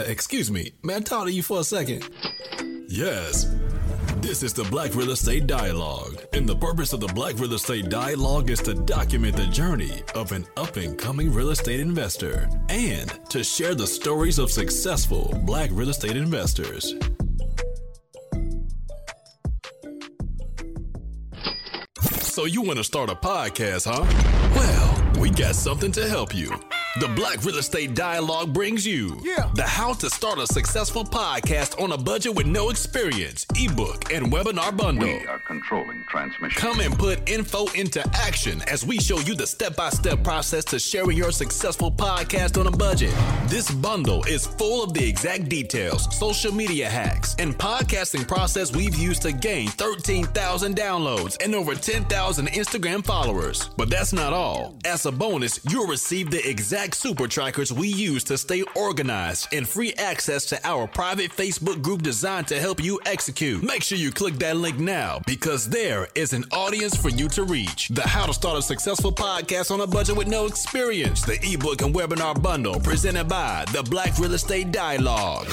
Excuse me, may I talk to you for a second? Yes. This is the Black Real Estate Dialogue, and the purpose of the Black Real Estate Dialogue is to document the journey of an up-and-coming real estate investor and to share the stories of successful Black real estate investors. So you want to start a podcast, huh? Well, we got something to help you. The Black Real Estate Dialogue brings you the How to Start a Successful Podcast on a Budget with No Experience ebook and webinar bundle. We are controlling transmission. Come and put info into action as we show you the step-by-step process to sharing your successful podcast on a budget. This bundle is full of the exact details, social media hacks, and podcasting process we've used to gain 13,000 downloads and over 10,000 Instagram followers. But that's not all. As a bonus, you'll receive the exact super trackers we use to stay organized and free access to our private Facebook group designed to help you execute. Make sure you click that link now because there is an audience for you to reach. The How to Start a Successful Podcast on a Budget with No Experience, the ebook and webinar bundle presented by the Black Real Estate Dialogue.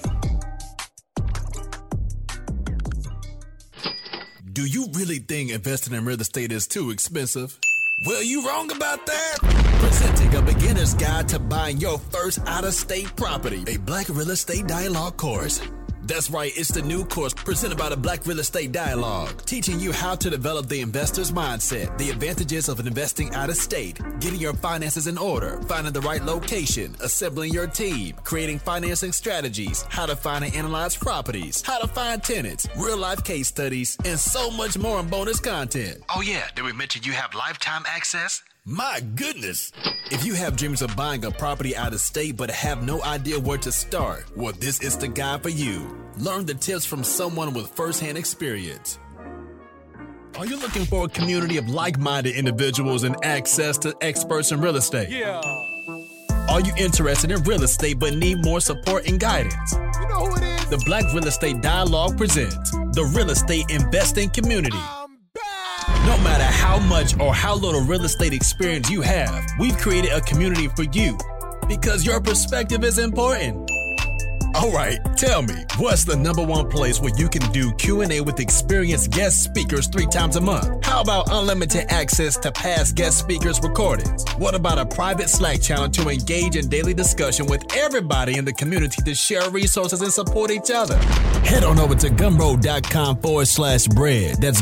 Do you really think investing in real estate is too expensive? Well, you wrong about that. Presenting a beginner's guide to buying your first out-of-state property, a Black Real Estate Dialogue course. That's right, it's the new course presented by the Black Real Estate Dialogue, teaching you how to develop the investor's mindset, the advantages of investing out of state, getting your finances in order, finding the right location, assembling your team, creating financing strategies, how to find and analyze properties, how to find tenants, real-life case studies, and so much more in bonus content. Oh yeah, did we mention you have lifetime access? My goodness! If you have dreams of buying a property out of state but have no idea where to start, well, this is the guide for you. Learn the tips from someone with first-hand experience. Are you looking for a community of like-minded individuals and access to experts in real estate? Yeah. Are you interested in real estate but need more support and guidance? You know who it is? The Black Real Estate Dialogue presents the Real Estate Investing Community. No matter how much or how little real estate experience you have, we've created a community for you because your perspective is important. All right, tell me, what's the number one place where you can do Q&A with experienced guest speakers 3 times a month? How about unlimited access to past guest speakers' recordings? What about a private Slack channel to engage in daily discussion with everybody in the community to share resources and support each other? Head on over to gumroad.com/bread. That's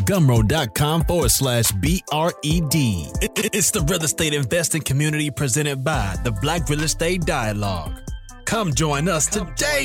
gumroad.com/BRED. It's the real estate investing community presented by the Black Real Estate Dialogue. Come join us today.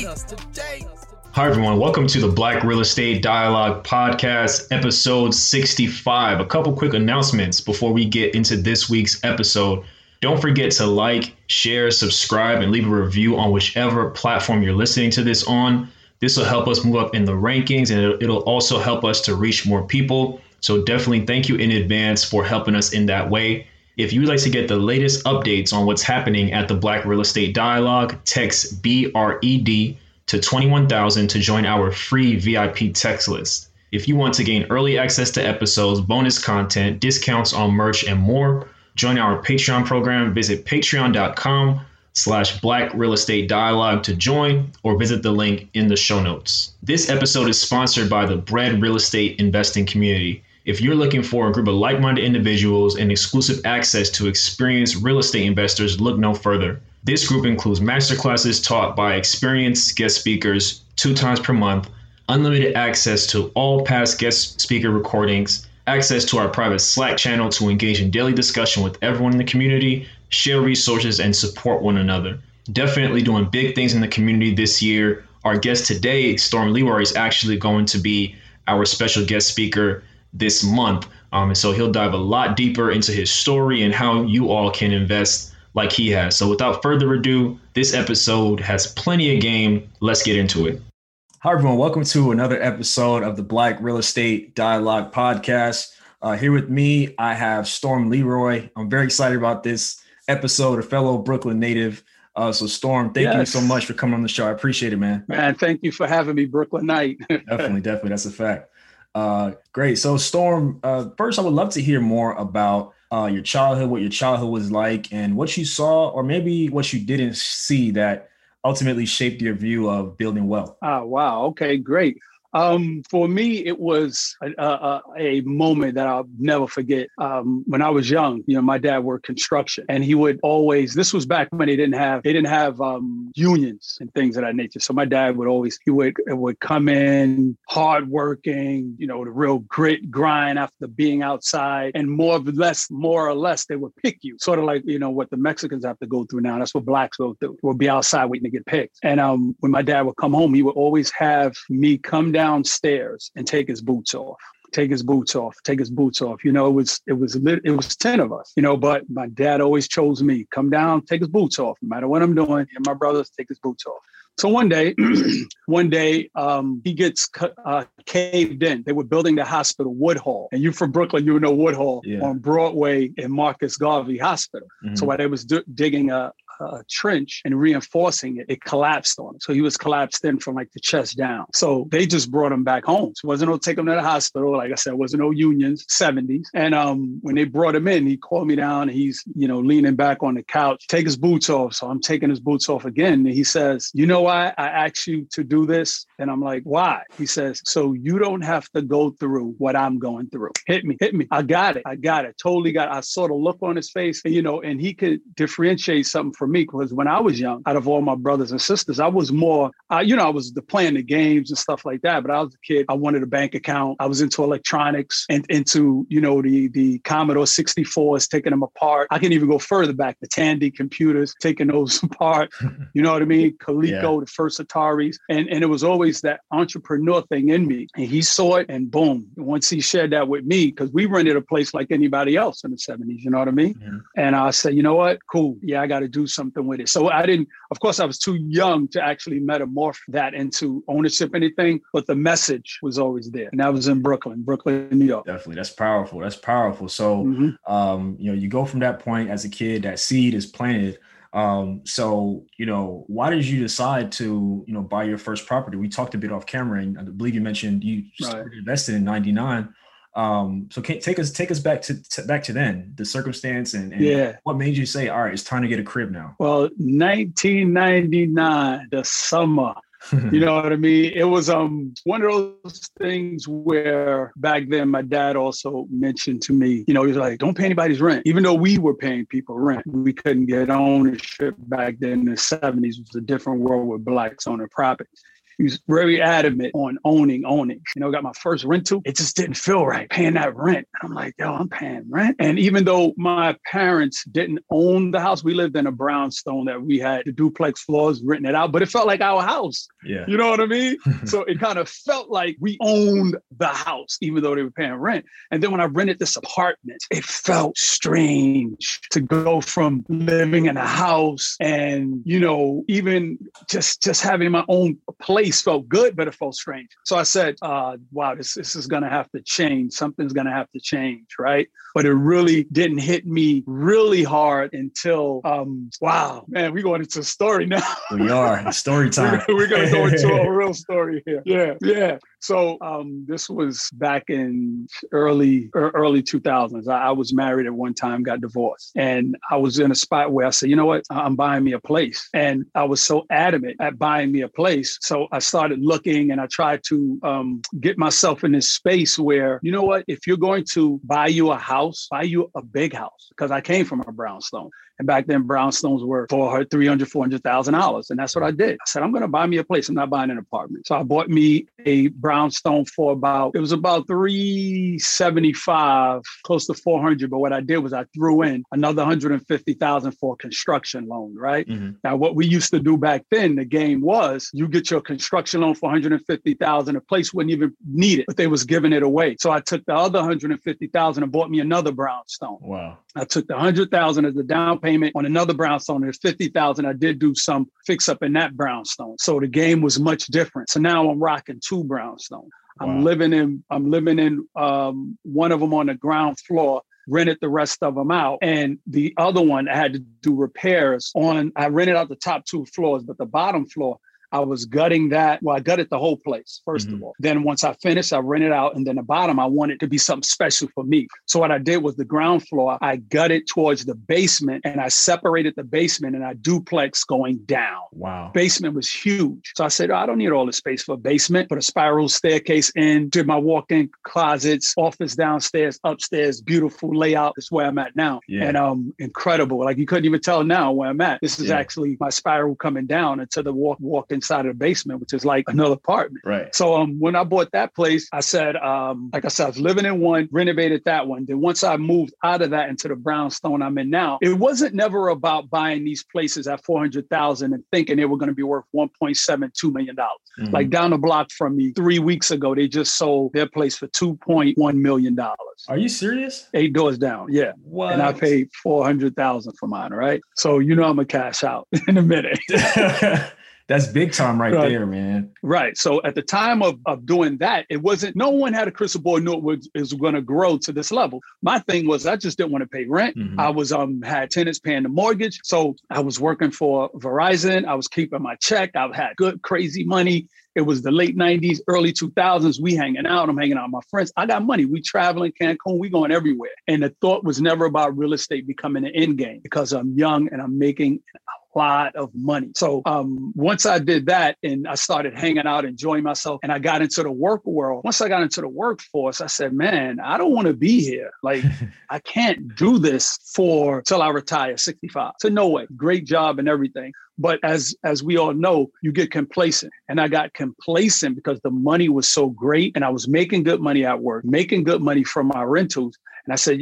Hi, everyone. Welcome to the Black Real Estate Dialogue Podcast, episode 65. A couple quick announcements before we get into this week's episode. Don't forget to like, share, subscribe, and leave a review on whichever platform you're listening to this on. This will help us move up in the rankings, and it'll also help us to reach more people. So definitely thank you in advance for helping us in that way. If you'd like to get the latest updates on what's happening at the Black Real Estate Dialogue, text BRED to 21,000 to join our free VIP text list. If you want to gain early access to episodes, bonus content, discounts on merch, and more, join our Patreon program. Visit patreon.com/Black Real Estate Dialogue to join, or visit the link in the show notes. This episode is sponsored by the Bread Real Estate Investing Community. If you're looking for a group of like-minded individuals and exclusive access to experienced real estate investors, look no further. This group includes masterclasses taught by experienced guest speakers 2 times per month, unlimited access to all past guest speaker recordings, access to our private Slack channel to engage in daily discussion with everyone in the community, share resources, and support one another. Definitely doing big things in the community this year. Our guest today, Storm Leroy, is actually going to be our special guest speaker this month. And so he'll dive a lot deeper into his story and how you all can invest like he has. So without further ado, this episode has plenty of game. Let's get into it. Hi, everyone. Welcome to another episode of the Black Real Estate Dialogue Podcast. Here with me, I have Storm Leroy. I'm very excited about this episode, a fellow Brooklyn native. So Storm, thank you so much for coming on the show. I appreciate it, man. Man, thank you for having me, Brooklynite. Definitely. That's a fact. Great. So Storm, first I would love to hear more about your childhood, what your childhood was like and what you saw or maybe what you didn't see that ultimately shaped your view of building wealth? Oh, wow. Okay, great. For me, it was a moment that I'll never forget. When I was young, my dad worked construction, and he would always. This was back when they didn't have unions and things of that nature. So my dad would come in hardworking, the real grit grind after being outside, and more or less, they would pick you, sort of like what the Mexicans have to go through now. That's what blacks go through. We'll be outside waiting to get picked. And when my dad would come home, he would always have me come downstairs and take his boots off. It was 10 of us, but my dad always chose me. Come down, take his boots off. No matter what I'm doing, and my brothers take his boots off. So one day, he gets caved in. They were building the hospital, Woodhall. And you from Brooklyn, you know Woodhall on Broadway in Marcus Garvey Hospital. Mm-hmm. So while they was digging a trench and reinforcing it, it collapsed on him. So he was collapsed in from like the chest down. So they just brought him back home. So it wasn't no take him to the hospital. Like I said, it wasn't no unions, 70s. And when they brought him in, he called me down and he's, leaning back on the couch, take his boots off. So I'm taking his boots off again. And he says, you know why I asked you to do this? And I'm like, why? He says, so you don't have to go through what I'm going through. Hit me. I got it. Totally got it. I saw the look on his face, and he could differentiate something from me, because when I was young, out of all my brothers and sisters, I was more, I was playing the games and stuff like that. But I was a kid. I wanted a bank account. I was into electronics and into, the Commodore 64s, taking them apart. I can even go further back, the Tandy computers, taking those apart. You know what I mean? Coleco, the first Ataris. And it was always that entrepreneur thing in me. And he saw it, and boom. Once he shared that with me, because we rented a place like anybody else in the 70s, you know what I mean? Mm-hmm. And I said, you know what? Cool. Yeah, I got to do something with it. So of course I was too young to actually metamorph that into ownership, anything, but the message was always there. And that was in Brooklyn, New York. Definitely. That's powerful. So, you go from that point as a kid, that seed is planted. So, why did you decide to, buy your first property? We talked a bit off camera, and I believe you mentioned you started investing in 99. So take us back to then, the circumstance and what made you say, all right, it's time to get a crib now? Well, 1999, the summer, you know what I mean? It was one of those things where back then my dad also mentioned to me, he was like, don't pay anybody's rent. Even though we were paying people rent, we couldn't get ownership back then in the 70s. It was a different world with blacks owning property. He was very adamant on owning. Got my first rental. It just didn't feel right paying that rent. And I'm like, yo, I'm paying rent. And even though my parents didn't own the house, we lived in a brownstone that we had the duplex floors, written it out, but it felt like our house. Yeah. You know what I mean? So it kind of felt like we owned the house, even though they were paying rent. And then when I rented this apartment, it felt strange to go from living in a house and, even just having my own place felt good, but it felt strange. So I said, wow, this is going to have to change. Something's going to have to change, right? But it really didn't hit me really hard until, wow, man, we're going into a story now. We are. Story time. We're going to go into a real story here. Yeah. So this was back in early 2000s. I was married at one time, got divorced. And I was in a spot where I said, you know what? I'm buying me a place. And I was so adamant at buying me a place. So I started looking and I tried to get myself in this space where, you know what? If you're going to buy you a house, buy you a big house. Because I came from a brownstone. And back then, brownstones were $400,000. And that's what I did. I said, I'm going to buy me a place. I'm not buying an apartment. So I bought me a brownstone for about $375, close to 400. But what I did was I threw in another $150,000 for a construction loan, right? Mm-hmm. Now, what we used to do back then, the game was you get your construction loan for $150,000. A place wouldn't even need it, but they was giving it away. So I took the other $150,000 and bought me another brownstone. Wow. I took the $100,000 as the down payment on another brownstone, and $50,000 I did do some fix up in that brownstone. So the game was much different. So now I'm rocking two brownstones. Wow. I'm living in one of them on the ground floor, rented the rest of them out. And the other one I had to do repairs on. I rented out the top two floors, but the bottom floor I was gutting that. Well, I gutted the whole place, first of all. Then once I finished, I rented out. And then the bottom, I wanted to be something special for me. So what I did was the ground floor, I gutted towards the basement and I separated the basement and I duplex going down. Wow. Basement was huge. So I said, I don't need all the space for a basement. Put a spiral staircase in, did my walk-in closets, office downstairs, upstairs, beautiful layout. That's where I'm at now. Yeah. And incredible. Like you couldn't even tell now where I'm at. This is actually my spiral coming down into the walk inside of the basement, which is like another apartment. Right. So when I bought that place, I said, like I said, I was living in one, renovated that one. Then once I moved out of that into the brownstone I'm in now, it wasn't never about buying these places at $400,000 and thinking they were going to be worth $1.72 million. Like down the block from me 3 weeks ago, they just sold their place for $2.1 million. Are you serious? 8 doors down. Yeah. What? And I paid $400,000 for mine. Right. So, I'm going to cash out in a minute. That's big time right there, man. Right. So at the time of doing that, it wasn't, no one had a crystal ball, knew it was going to grow to this level. My thing was, I just didn't want to pay rent. I was, had tenants paying the mortgage. So I was working for Verizon. I was keeping my check. I've had good, crazy money. It was the late 90s, early 2000s. We hanging out. I'm hanging out with my friends. I got money. We traveling Cancun. We going everywhere. And the thought was never about real estate becoming an end game because I'm young and I'm making a lot of money. So once I did that and I started hanging out, enjoying myself, and I got into the work world. Once I got into the workforce, I said, man, I don't want to be here. Like, I can't do this till I retire 65. So no way. Great job and everything. But as we all know, you get complacent. And I got complacent because the money was so great and I was making good money at work, making good money from my rentals. And I said,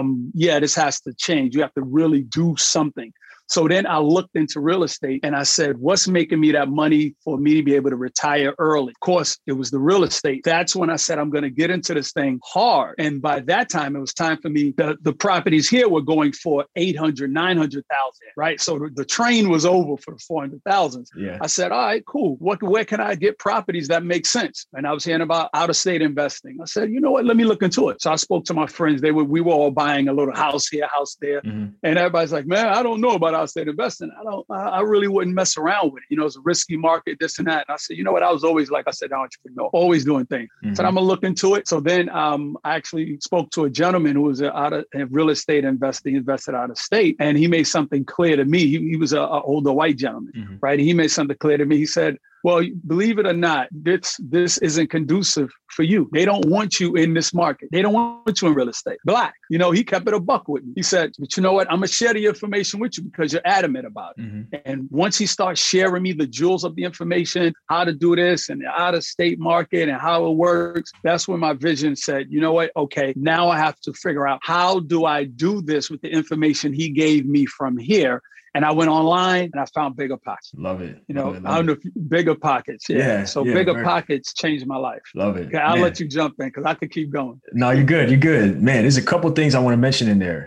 this has to change. You have to really do something. So then I looked into real estate and I said, what's making me that money for me to be able to retire early? Of course, it was the real estate. That's when I said, I'm going to get into this thing hard. And by that time, it was time for me. The properties here were going for 800, 900,000, right? So the train was over for the 400,000. Yeah. I said, all right, cool. Where can I get properties that make sense? And I was hearing about out-of-state investing. I said, you know what? Let me look into it. So I spoke to my friends. We were all buying a little house here, house there. And everybody's like, man, I don't know about out-of-state investing. I really wouldn't mess around with it. It's a risky market, this and that. And I said, you know what? I was always, like I said, entrepreneur, always doing things. So I'm going to look into it. So then I actually spoke to a gentleman who was in real estate investing, invested out of state. And he made something clear to me. He was an older white gentleman, right? And he made something clear to me. He said, well, believe it or not, this isn't conducive for you. They don't want you in this market. They don't want you in real estate. Black. He kept it a buck with me. He said, but you know what? I'm going to share the information with you because you're adamant about it. And once he starts sharing me the jewels of the information, how to do this and the out-of-state market and how it works, that's when my vision said, you know what? Okay, now I have to figure out how do I do this with the information he gave me from here. And I went online and I found Bigger Pockets. Love it. I don't know if Bigger Pockets. Yeah. So Bigger Pockets changed my life. Love it. Okay, I'll let you jump in because I could keep going. No, you're good. You're good. Man, there's a couple of things I want to mention in there.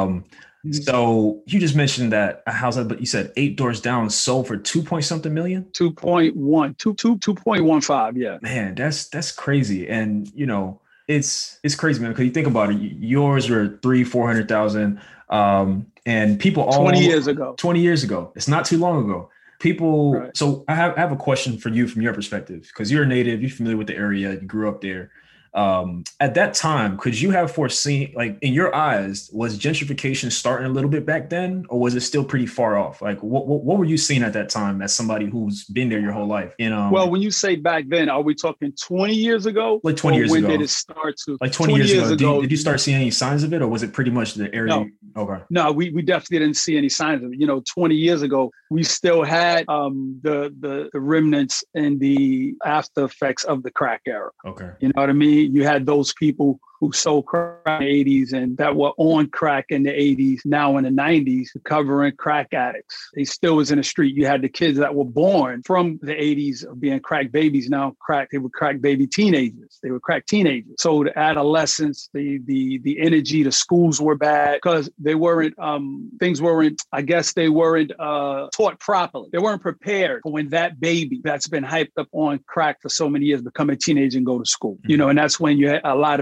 So you just mentioned that a house, but you said 8 doors down sold for 2 point something million? 2.15. Yeah. Man, that's crazy. And it's crazy, man, because you think about it, yours were 300,000-400,000. And people all 20 years ago. It's not too long ago. People. Right. So I have a question for you from your perspective, because you're a native, you're familiar with the area, you grew up there. At that time, could you have foreseen, like in your eyes, was gentrification starting a little bit back then, or was it still pretty far off? Like what were you seeing at that time as somebody who's been there your whole life? Well, when you say back then, are we talking 20 years ago? Like 20 years ago. When did it start to? Like 20 years ago. Did you start seeing any signs of it, or was it pretty much the area? No. Okay. No, we definitely didn't see any signs of it. 20 years ago, we still had the remnants and the after effects of the crack era. Okay. You know what I mean? You had those people who sold crack in the 80s and that were on crack in the 80s, now in the 90s, covering crack addicts. They still was in the street. You had the kids that were born from the 80s of being crack babies, now they were crack baby teenagers. They were crack teenagers. So the adolescence, the energy, the schools were bad because they weren't, things weren't, I guess they weren't taught properly. They weren't prepared for when that baby that's been hyped up on crack for so many years become a teenager and go to school. And that's when you had a lot of the ADD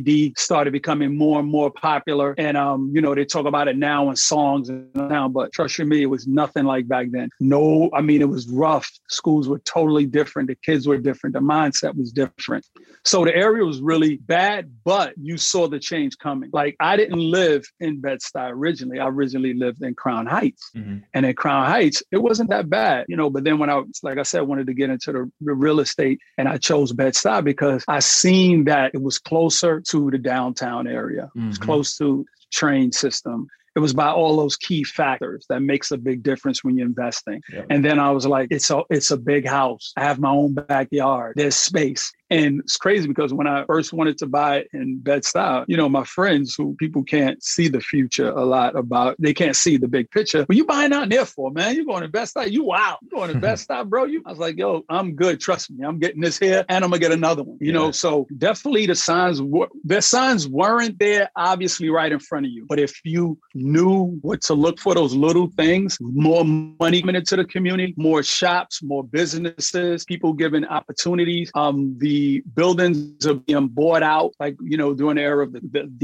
LED started becoming more and more popular. And, they talk about it now in songs and now, but trust you me, it was nothing like back then. No, I mean, it was rough. Schools were totally different. The kids were different. The mindset was different. So the area was really bad, but you saw the change coming. Like, I didn't live in Bed-Stuy originally. I originally lived in Crown Heights. Mm-hmm. And in Crown Heights, it wasn't that bad, but then when I, like I said, wanted to get into the real estate, and I chose Bed-Stuy because I seen that it was closer to the downtown area. Mm-hmm. It was close to the train system. It was by all those key factors that makes a big difference when you're investing. Yep. And then I was like, it's a big house. I have my own backyard. There's space. And it's crazy because when I first wanted to buy it in Bed-Stuy, my friends who people can't see the future a lot about, they can't see the big picture. What you buying out there for, man? You going to Bed-Stuy? You wow. You going to Bed-Stuy, bro? I was like, yo, I'm good. Trust me. I'm getting this here and I'm going to get another one. So definitely the signs weren't there, obviously right in front of you. But if you knew what to look for, those little things, more money coming into the community, more shops, more businesses, people given opportunities, the buildings are being bought out, like, during the era of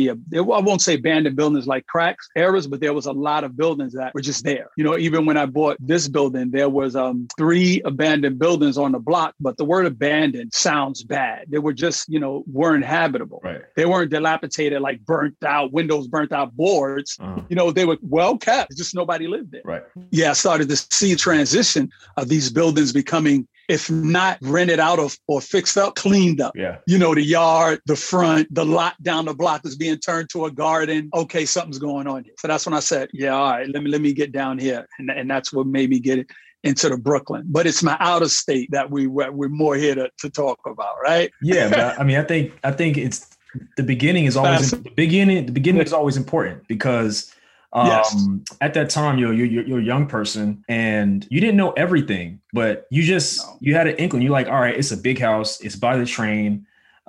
I won't say abandoned buildings like cracks eras, but there was a lot of buildings that were just there. Even when I bought this building, there was 3 abandoned buildings on the block, but the word abandoned sounds bad. They were just, weren't habitable. Right. They weren't dilapidated, like burnt out windows, burnt out boards. Uh-huh. They were well kept, just nobody lived there. Right. Yeah, I started to see a transition of these buildings becoming, if not rented out or fixed up, cleaned up. Yeah. The yard, the front, the lot down the block is being turned to a garden. Okay, something's going on here. So that's when I said, yeah, all right, let me get down here. And that's what made me get it into the Brooklyn. But it's my out of state that we're more here to talk about, right? Yeah, but I think it's the beginning is always the beginning is always important because yes. At that time, you're a young person and you didn't know everything, but you had an inkling. You're like, all right, it's a big house. It's by the train.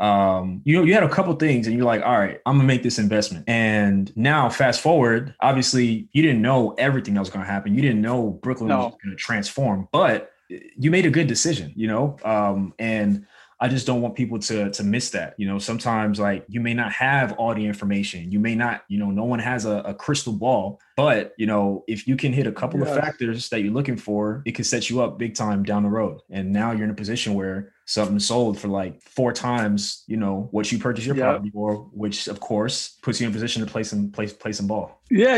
You had a couple things and you're like, all right, I'm gonna make this investment. And now fast forward, obviously you didn't know everything that was going to happen. You didn't know Brooklyn was going to transform, but you made a good decision, and I just don't want people to miss that. Sometimes like you may not have all the information. You may not, no one has a crystal ball, but if you can hit a couple of factors that you're looking for, it can set you up big time down the road. And now you're in a position where something sold for like 4 times, what you purchased your property for, which of course puts you in a position to play some ball. Yeah.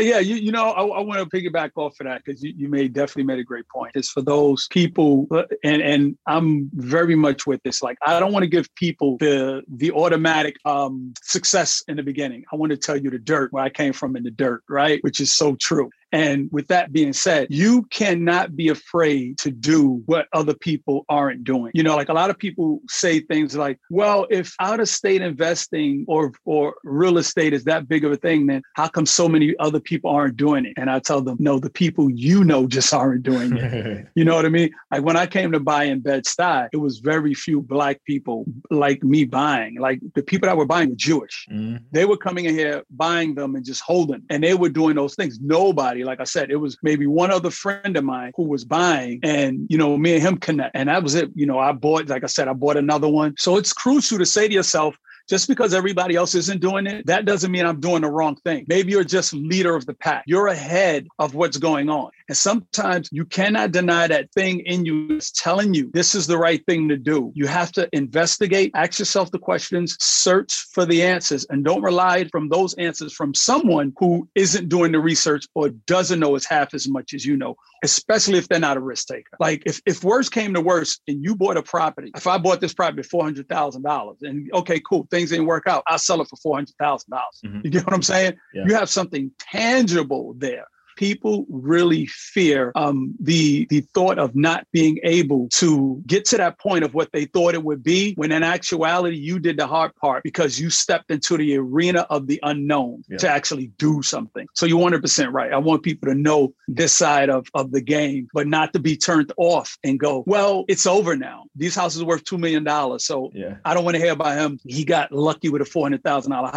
I want to piggyback off of that because you definitely made a great point. It's for those people, and I'm very much with this. Like, I don't want to give people the automatic success in the beginning. I want to tell you the dirt, where I came from in the dirt, right? Which is so true. And with that being said, you cannot be afraid to do what other people aren't doing. Like a lot of people say things like, well, if out of state investing or real estate is that big of a thing, then how come so many other people aren't doing it? And I tell them, no, the people just aren't doing it. You know what I mean? Like when I came to buy in Bed-Stuy, it was very few Black people like me buying. Like the people that were buying were Jewish. Mm-hmm. They were coming in here, buying them and just holding. And they were doing those things. Nobody, like I said, it was maybe one other friend of mine who was buying and, me and him connect. And that was it. I bought, like I said, I bought another one. So it's crucial to say to yourself, just because everybody else isn't doing it, that doesn't mean I'm doing the wrong thing. Maybe you're just leader of the pack. You're ahead of what's going on. And sometimes you cannot deny that thing in you is telling you this is the right thing to do. You have to investigate, ask yourself the questions, search for the answers, and don't rely from those answers from someone who isn't doing the research or doesn't know as half as much as you know, especially if they're not a risk taker. Like if worse came to worse and you bought a property, if I bought this property for $400,000 and okay, cool, things didn't work out, I'll sell it for $400,000. Mm-hmm. You get what I'm saying? Yeah. You have something tangible there. People really fear the thought of not being able to get to that point of what they thought it would be, when in actuality, you did the hard part because you stepped into the arena of the unknown to actually do something. So you're 100% right. I want people to know this side of the game, but not to be turned off and go, well, it's over now. These houses are worth $2 million. So I don't want to hear about him. He got lucky with a $400,000 house.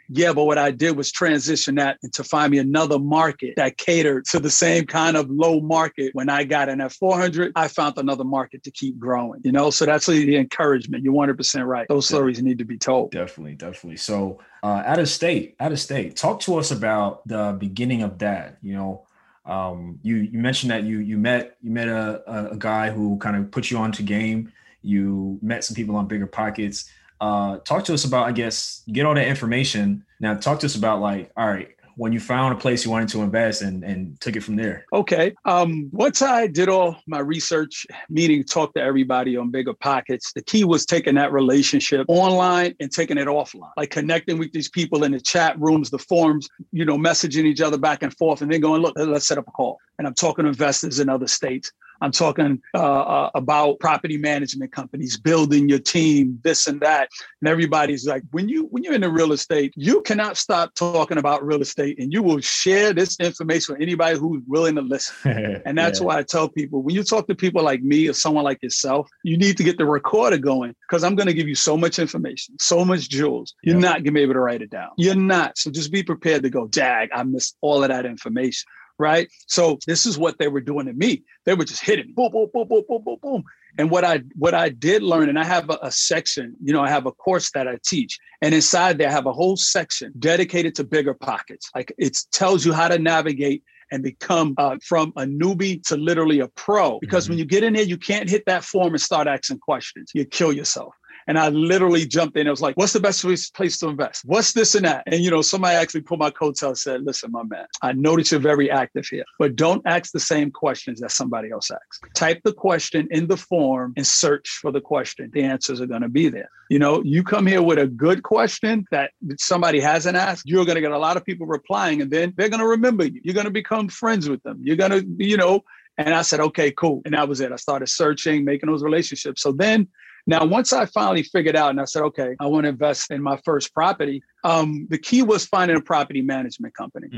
Yeah, but what I did was transition that into find me another market that catered to the same kind of low market. When I got in at 400, I found another market to keep growing, So that's the encouragement. You're 100% right. Those stories need to be told. Definitely. So out of state, talk to us about the beginning of that. You mentioned that you met a guy who kind of put you onto game. You met some people on Bigger Pockets. Talk to us about, I guess, get all that information. Now talk to us about all right, when you found a place you wanted to invest and took it from there. Okay. Once I did all my research, meaning talk to everybody on Bigger Pockets, the key was taking that relationship online and taking it offline, like connecting with these people in the chat rooms, the forums, messaging each other back and forth, and then going, look, let's set up a call. And I'm talking to investors in other states. I'm talking about property management companies, building your team, this and that. And everybody's like, when you're in the real estate, you cannot stop talking about real estate, and you will share this information with anybody who's willing to listen. And that's why I tell people, when you talk to people like me or someone like yourself, you need to get the recorder going, because I'm going to give you so much information, so much jewels. You're not going to be able to write it down. You're not. So just be prepared to go, dag, I missed all of that information. Right. So this is what they were doing to me. They were just hitting me. Boom, boom, boom, boom, boom, boom, boom. And what I did learn, and I have a section, I have a course that I teach. And inside there, I have a whole section dedicated to Bigger Pockets. Like, it tells you how to navigate and become from a newbie to literally a pro. Because when you get in there, you can't hit that form and start asking questions. You kill yourself. And I literally jumped in. I was like, what's the best place to invest? What's this and that? And, somebody actually pulled my coattail and said, listen, my man, I notice you're very active here, but don't ask the same questions that somebody else asks. Type the question in the form and search for the question. The answers are going to be there. You come here with a good question that somebody hasn't asked, you're going to get a lot of people replying, and then they're going to remember you. You're going to become friends with them. You're going to, and I said, okay, cool. And that was it. I started searching, making those relationships. So then, now, once I finally figured out and I said, okay, I want to invest in my first property, the key was finding a property management company.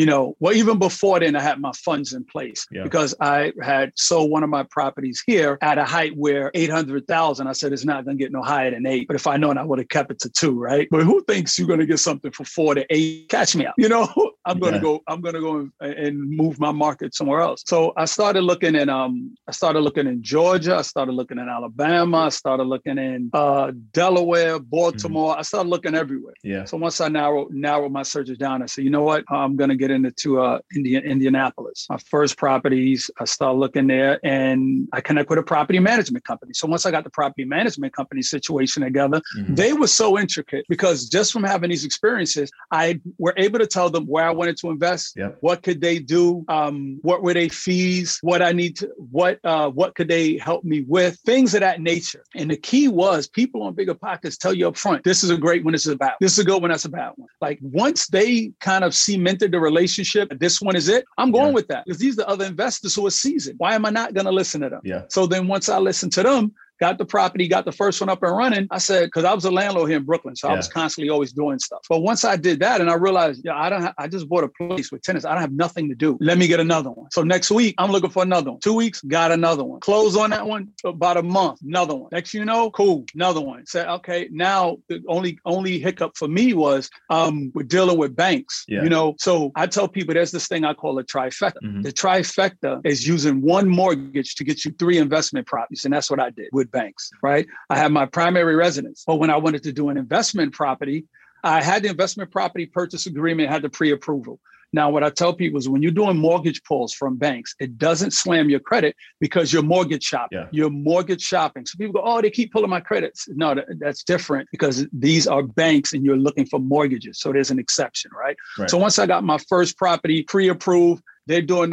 Even before then, I had my funds in place because I had sold one of my properties here at a height where 800,000. I said, it's not going to get no higher than 8. But if I known, I would have kept it to 2, right? But who thinks you're going to get something for 4 to 8? Catch me out. I'm going to go and move my market somewhere else. So I started looking in Georgia. I started looking in Alabama. I started looking in Delaware, Baltimore. I started looking everywhere. So once I narrowed my searches down, I said, you know what? I'm going to get into Indianapolis. My first properties, I started looking there, and I connect with a property management company. So once I got the property management company situation together, they were so intricate because just from having these experiences, I were able to tell them where I wanted to invest, what could they do, what were their fees, what could they help me with, things of that nature. And the key was people on Bigger Pockets tell you up front, this is a great one, this is a bad one. This is a good one, that's a bad one. Like, once they kind of cemented the relationship, this one is it, I'm going with that. Because these are the other investors who are seasoned. Why am I not going to listen to them? So then once I listened to them, got the property, got the first one up and running, I said, because I was a landlord here in Brooklyn, so I was constantly always doing stuff. But once I did that and I realized, I just bought a place with tenants. I don't have nothing to do. Let me get another one. So next week, I'm looking for another one. 2 weeks, got another one. Close on that one for about a month, another one. Next cool, another one. Said, okay, now the only hiccup for me was we're dealing with banks, So I tell people there's this thing I call a trifecta. The trifecta is using one mortgage to get you 3 investment properties, and that's what I did with banks, right? I have my primary residence, but when I wanted to do an investment property, I had the investment property purchase agreement, had the pre-approval. Now, what I tell people is when you're doing mortgage pulls from banks, it doesn't slam your credit because you're mortgage shopping. You're mortgage shopping. So people go, oh, they keep pulling my credits. No, that's different because these are banks and you're looking for mortgages. So there's an exception, right? So once I got my first property pre-approved, they're doing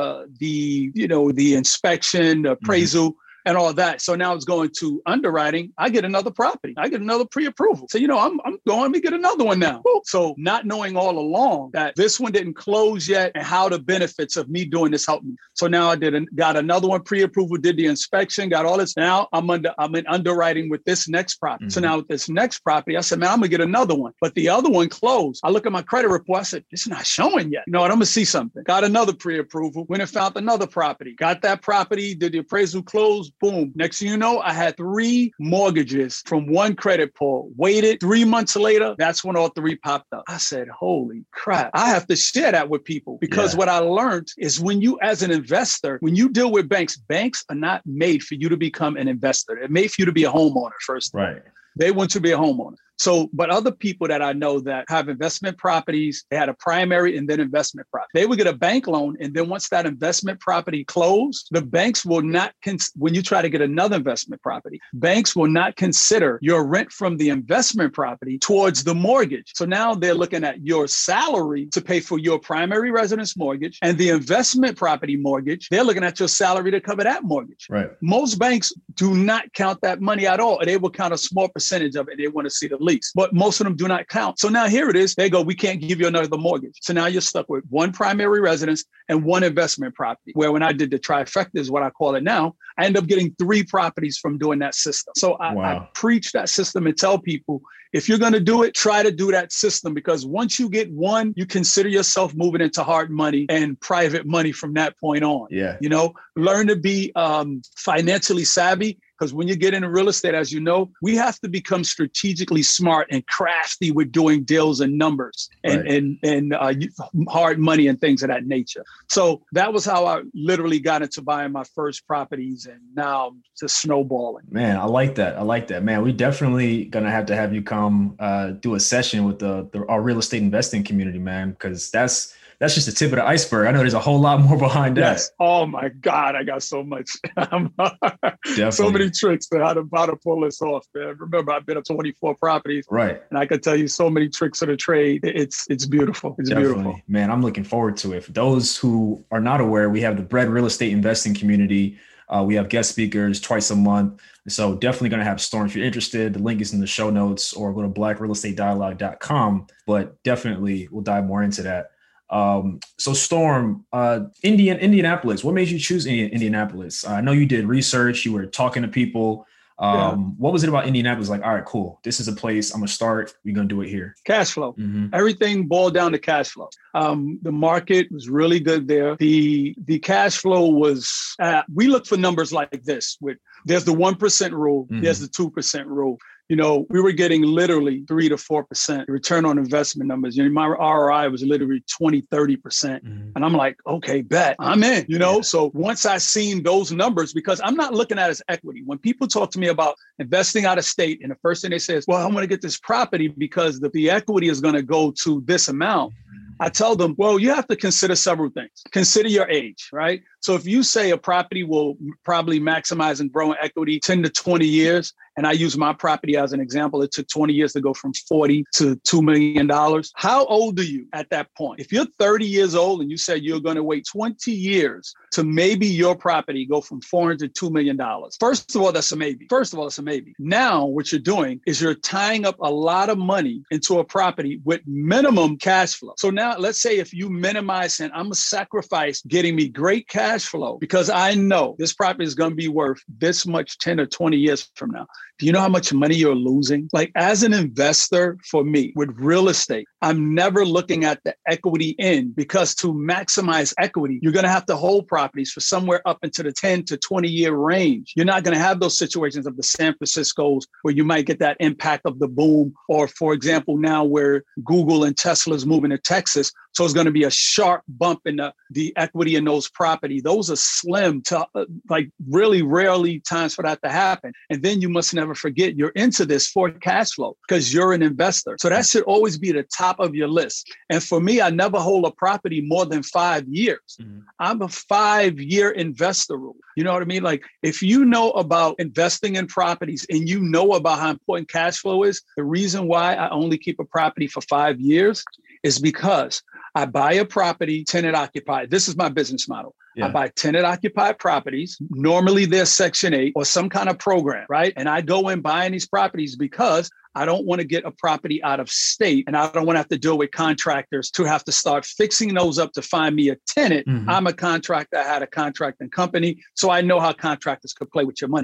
the inspection, the appraisal, and all that. So now it's going to underwriting. I get another property. I get another pre-approval. So, I'm going to get another one now. So not knowing all along that this one didn't close yet and how the benefits of me doing this helped me. So now I got another one pre-approval, did the inspection, got all this. Now I'm in underwriting with this next property. So now with this next property, I said, man, I'm going to get another one. But the other one closed. I look at my credit report. I said, it's not showing yet. I'm going to see something. Got another pre-approval. Went and found another property. Got that property, did the appraisal, close. boom. Next thing you know, I had 3 mortgages from one credit pull. Waited 3 months later, that's when all 3 popped up. I said, holy crap. I have to share that with people because what I learned is when you, as an investor, when you deal with banks, banks are not made for you to become an investor. They're made for you to be a homeowner first. Right. They want to be a homeowner. So, but other people that I know that have investment properties, they had a primary and then investment property. They would get a bank loan. And then once that investment property closed, the banks will not, when you try to get another investment property, banks will not consider your rent from the investment property towards the mortgage. So now they're looking at your salary to pay for your primary residence mortgage and the investment property mortgage. They're looking at your salary to cover that mortgage. Right. Most banks do not count that money at all. They will count a small percentage of it. They want to see the lease, but most of them do not count. So now here it is. They go, we can't give you another mortgage. So now you're stuck with one primary residence and one investment property, where when I did the trifecta is what I call it now, I end up getting 3 properties from doing that system. So I preach that system and tell people, if you're going to do it, try to do that system, because once you get one, you consider yourself moving into hard money and private money from that point on. Yeah. You know, learn to be financially savvy. Because when you get into real estate, as you know, we have to become strategically smart and crafty with doing deals and numbers and hard money and things of that nature. So that was how I literally got into buying my first properties, and now I'm just snowballing. Man, I like that. I like that, man. We definitely gonna have you come do a session with our real estate investing community, man, because that's just the tip of the iceberg. I know there's a whole lot more behind that. Yes. Oh my God, I got so much. Definitely. So many tricks to how to pull this off, man. Remember, I've been up 24 properties. Right. And I can tell you so many tricks of the trade. It's beautiful. It's Definitely. Beautiful. Man, I'm looking forward to it. For those who are not aware, we have the Bread Real Estate Investing Community. We have guest speakers twice a month. So definitely going to have Storm. If you're interested, the link is in the show notes, or go to blackrealestatedialogue.com. But definitely we'll dive more into that. So Storm, Indianapolis, what made you choose Indianapolis? I know you did research, you were talking to people. What was it about Indianapolis? Like, all right, cool. This is a place I'm going to start. We're going to do it here. Cash flow. Mm-hmm. Everything boiled down to cash flow. The market was really good there. The cash flow was, we look for numbers like this. There's the 1% rule. Mm-hmm. There's the 2% rule. You know, we were getting literally 3 to 4% return on investment numbers. You know, my ROI was literally 20, 30%. Mm-hmm. And I'm like, okay, bet I'm in, you know? Yeah. So once I seen those numbers, because I'm not looking at it as equity. When people talk to me about investing out of state, and the first thing they say is, well, I want to get this property because the equity is going to go to this amount. I tell them, well, you have to consider several things. Consider your age, right? So if you say a property will probably maximize and grow in equity 10 to 20 years, and I use my property as an example, it took 20 years to go from 40 to $2 million. How old are you at that point? If you're 30 years old and you say you're going to wait 20 years to maybe your property go from $400 to $2 million, first of all, that's a maybe. Now, what you're doing is you're tying up a lot of money into a property with minimum cash flow. So now let's say if you minimize and I'm going to sacrifice getting me great cash flow because I know this property is going to be worth this much 10 or 20 years from now. Do you know how much money you're losing? Like, as an investor, for me, with real estate, I'm never looking at the equity in, because to maximize equity, you're going to have to hold properties for somewhere up into the 10 to 20 year range. You're not going to have those situations of the San Franciscos where you might get that impact of the boom, or for example, now where Google and Tesla is moving to Texas. So it's going to be a sharp bump in the equity in those properties. Those are slim to like really rarely times for that to happen. And then you must never forget you're into this for cash flow because you're an investor. So that should always be the top of your list. And for me, I never hold a property more than 5 years. Mm-hmm. I'm a 5-year investor rule. You know what I mean? Like, if you know about investing in properties and you know about how important cash flow is, the reason why I only keep a property for 5 years is because I buy a property, tenant occupied. This is my business model. Yeah. I buy tenant occupied properties. Normally they're Section 8 or some kind of program, right? And I go in buying these properties because I don't want to get a property out of state, and I don't want to have to deal with contractors to have to start fixing those up to find me a tenant. Mm-hmm. I'm a contractor. I had a contracting company, so I know how contractors could play with your money.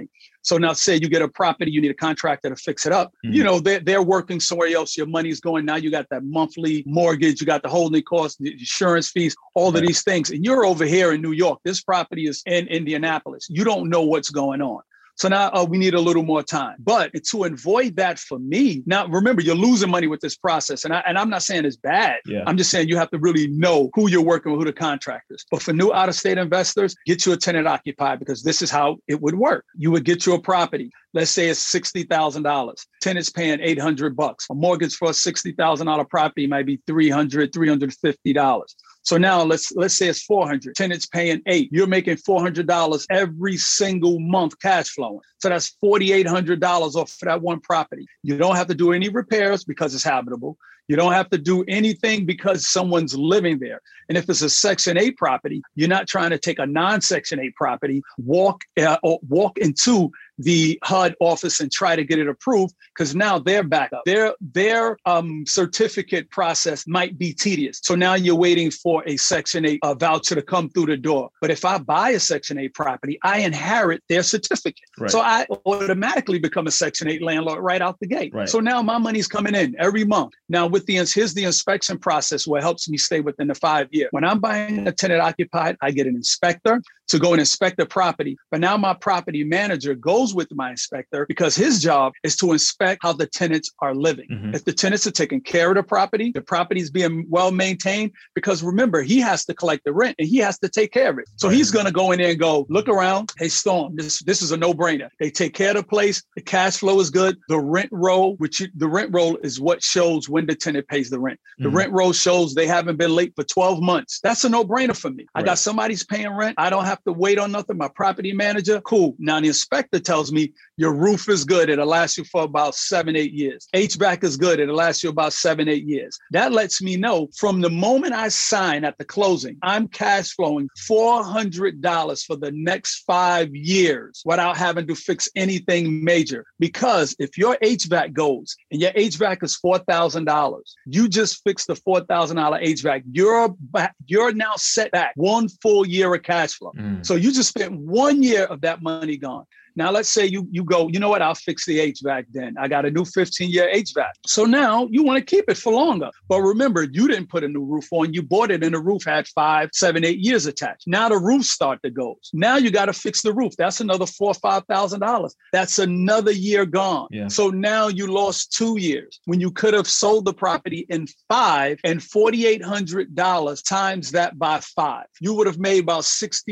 So now say you get a property, you need a contractor to fix it up. You know, they're working somewhere else. Your money's going. Now you got that monthly mortgage, you got the holding costs, the insurance fees, all of these things. And you're over here in New York. This property is in Indianapolis. You don't know what's going on. So now we need a little more time. But to avoid that for me, now remember, you're losing money with this process. And I'm not saying it's bad. Yeah. I'm just saying you have to really know who you're working with, who the contractor is. But for new out-of-state investors, get you a tenant occupied, because this is how it would work. You would get you a property. Let's say it's $60,000. Tenant's paying $800. A mortgage for a $60,000 property might be $300, $350. So now let's say it's $400. Tenant's paying $800. You're making $400 every single month cash flowing. So that's $4,800 off for that one property. You don't have to do any repairs because it's habitable. You don't have to do anything because someone's living there. And if it's a Section 8 property, you're not trying to take a non-Section 8 property, walk into the HUD office and try to get it approved, because now they're back up. Their certificate process might be tedious. So now you're waiting for a Section 8 voucher to come through the door. But if I buy a Section 8 property, I inherit their certificate. Right. So I automatically become a Section 8 landlord right out the gate. Right. So now my money's coming in every month. Now here's the inspection process where it helps me stay within the 5 years. When I'm buying a tenant occupied, I get an inspector to go and inspect the property. But now my property manager goes with my inspector, because his job is to inspect how the tenants are living. If the tenants are taking care of the property is being well maintained, because remember, he has to collect the rent and he has to take care of it. So he's going to go in there and go, look around. Hey, Storm, this is a no-brainer. They take care of the place. The cash flow is good. The rent roll, the rent roll is what shows when the tenant pays the rent. The rent roll shows they haven't been late for 12 months. That's a no-brainer for me. I got somebody's paying rent. I don't have to wait on nothing. My property manager, cool. Now the inspector tells me your roof is good. It'll last you for about 7-8 years. HVAC is good. It'll last you about 7-8 years. That lets me know from the moment I sign at the closing, I'm cash flowing $400 for the next 5 years without having to fix anything major. Because if your HVAC goes and your HVAC is $4,000, you just fixed the $4,000 HVAC. You're now set back 1 full year of cash flow. So you just spent 1 year of that money gone. Now, let's say you go, you know what, I'll fix the HVAC then. I got a new 15-year HVAC. So now you want to keep it for longer. But remember, you didn't put a new roof on. You bought it and the roof had 5, 7, 8 years attached. Now the roof start to go. Now you got to fix the roof. That's another $4,000 or $5,000. That's another year gone. Yeah. So now you lost 2 years when you could have sold the property in 5, and $4,800 times that by 5. You would have made about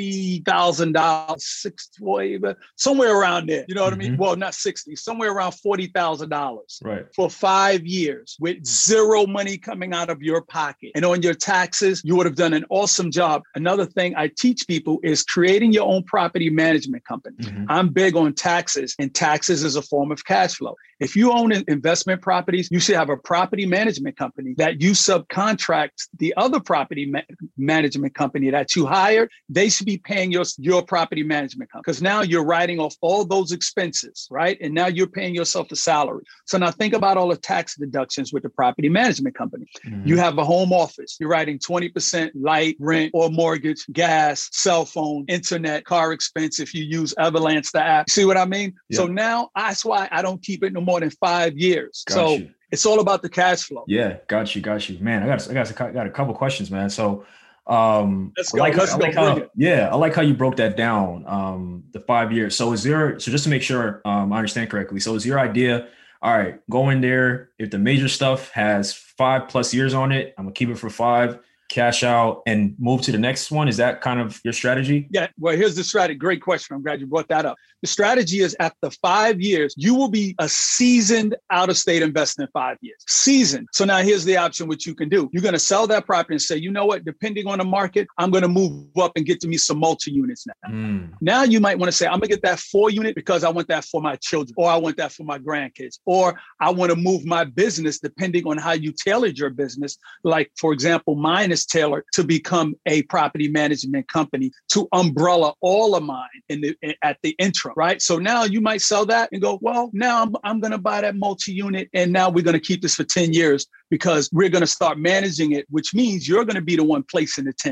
$60,000, somewhere around there. You know what I mean? Well, not 60, somewhere around $40,000 for 5 years with zero money coming out of your pocket. And on your taxes, you would have done an awesome job. Another thing I teach people is creating your own property management company. I'm big on taxes, and taxes is a form of cash flow. If you own investment properties, you should have a property management company that you subcontract the other property management company that you hired. They should be paying your property management company, because now you're writing off all those expenses, right? And now you're paying yourself a salary. So now think about all the tax deductions with the property management company. You have a home office. You're writing 20% light, rent or mortgage, gas, cell phone, internet, car expense if you use Everlance, the app. See what I mean? Yeah. So now that's why I don't keep it no more than 5 years. It's all about the cash flow. Yeah, got you. Man, I got a couple questions, man. So let's go. I like how you broke that down. The 5 years. So just to make sure I understand correctly. So is your idea, all right, go in there. If the major stuff has 5+ years on it, I'm gonna keep it for 5, cash out and move to the next one. Is that kind of your strategy? Yeah. Well, here's the strategy. Great question. I'm glad you brought that up. The strategy is after 5 years, you will be a seasoned out-of-state investor in 5 years. Seasoned. So now here's the option, which you can do. You're going to sell that property and say, you know what, depending on the market, I'm going to move up and get to me some multi-units now. Now you might want to say, I'm going to get that 4-unit because I want that for my children, or I want that for my grandkids, or I want to move my business depending on how you tailored your business. Like, for example, mine is tailored to become a property management company to umbrella all of mine at the intro, right? So now you might sell that and go, well, now I'm going to buy that multi-unit, and now we're going to keep this for 10 years because we're going to start managing it, which means you're going to be the one placing the tenants.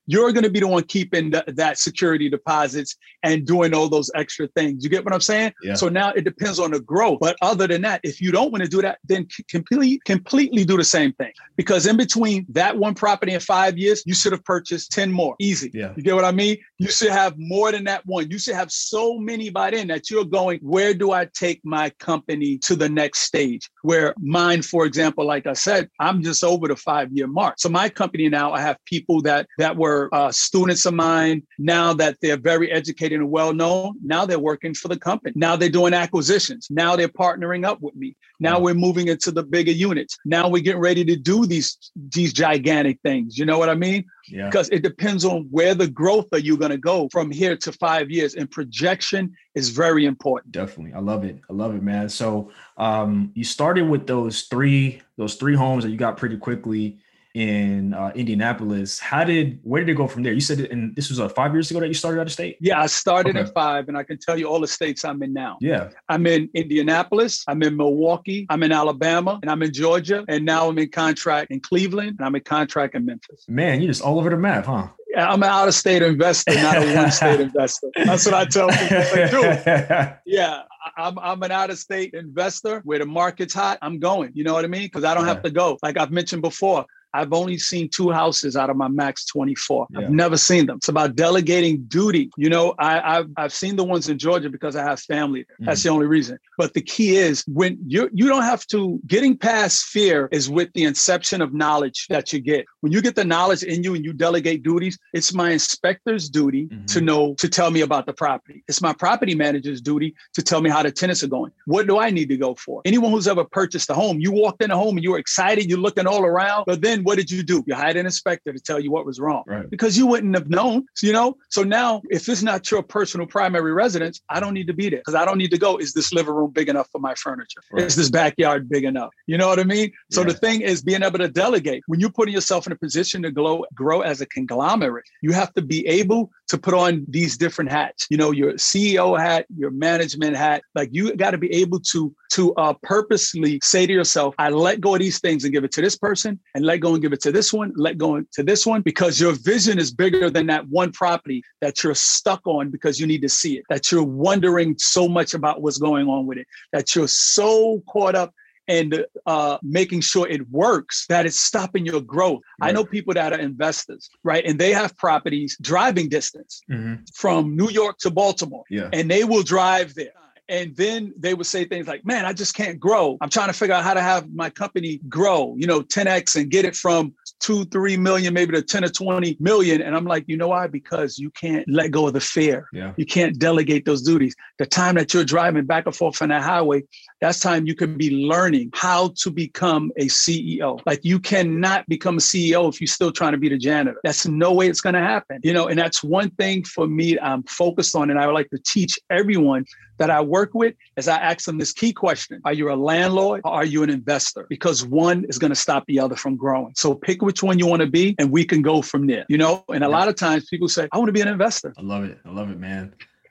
you're going to be the one keeping that security deposits and doing all those extra things. You get what I'm saying? Yeah. So now it depends on the growth. But other than that, if you don't want to do that, then completely do the same thing. Because in between that one property in 5 years, you should have purchased 10 more. Easy. Yeah. You get what I mean? You should have more than that one. You should have so many by then that you're going, where do I take my company to the next stage? Where mine, for example, like I said, I'm just over the 5-year mark. So my company now, I have people that were students of mine. Now that they're very educated and well-known, now they're working for the company. Now they're doing acquisitions. Now they're partnering up with me. Now we're moving into the bigger units. Now we're getting ready to do these gigantic things. You know what I mean? Yeah. Because it depends on where the growth are you going to go from here to 5 years. And projection is very important. Definitely. I love it, man. So you started with those three homes that you got pretty quickly in Indianapolis. Where did it go from there? You said and this was 5 years ago that you started out of state? Yeah, I started at 5, and I can tell you all the states I'm in now. Yeah. I'm in Indianapolis, I'm in Milwaukee, I'm in Alabama, and I'm in Georgia, and now I'm in contract in Cleveland, and I'm in contract in Memphis. Man, you're just all over the map, huh? I'm an out-of-state investor, not a one-state investor. That's what I tell people. Like, dude, yeah, I'm an out-of-state investor. Where the market's hot, I'm going. You know what I mean? Because I don't have to go. Like I've mentioned before, I've only seen 2 houses out of my max 24. Yeah. I've never seen them. It's about delegating duty. You know, I've seen the ones in Georgia because I have family there. That's the only reason. But the key is when you don't have to, getting past fear is with the inception of knowledge that you get. When you get the knowledge in you and you delegate duties, it's my inspector's duty to tell me about the property. It's my property manager's duty to tell me how the tenants are going. What do I need to go for? Anyone who's ever purchased a home, you walked in a home and you were excited, you're looking all around, but then what did you do? You hired an inspector to tell you what was wrong, right? Because you wouldn't have known, you know? So now if it's not your personal primary residence, I don't need to be there because I don't need to go. Is this living room big enough for my furniture? Right. Is this backyard big enough? You know what I mean? So the thing is being able to delegate. When you're putting yourself in a position to grow as a conglomerate, you have to be able to put on these different hats, you know, your CEO hat, your management hat. Like you got to be able to purposely say to yourself, I let go of these things and give it to this person and let go and give it to this one, let go to this one, because your vision is bigger than that one property that you're stuck on because you need to see it, that you're wondering so much about what's going on with it, that you're so caught up and making sure it works, that it's stopping your growth. Right. I know people that are investors, right? And they have properties driving distance from New York to Baltimore, and they will drive there. And then they would say things like, man, I just can't grow. I'm trying to figure out how to have my company grow, 10X and get it from 2-3 million, maybe to 10 or 20 million. And I'm like, you know why? Because you can't let go of the fear. Yeah. You can't delegate those duties. The time that you're driving back and forth on that highway, that's time you can be learning how to become a CEO. Like you cannot become a CEO if you're still trying to be the janitor. That's no way it's going to happen. And that's one thing for me I'm focused on. And I would like to teach everyone that I work with as I ask them this key question. Are you a landlord or are you an investor? Because one is going to stop the other from growing. So pick which one you want to be and we can go from there, And a lot of times people say, I want to be an investor. I love it, man.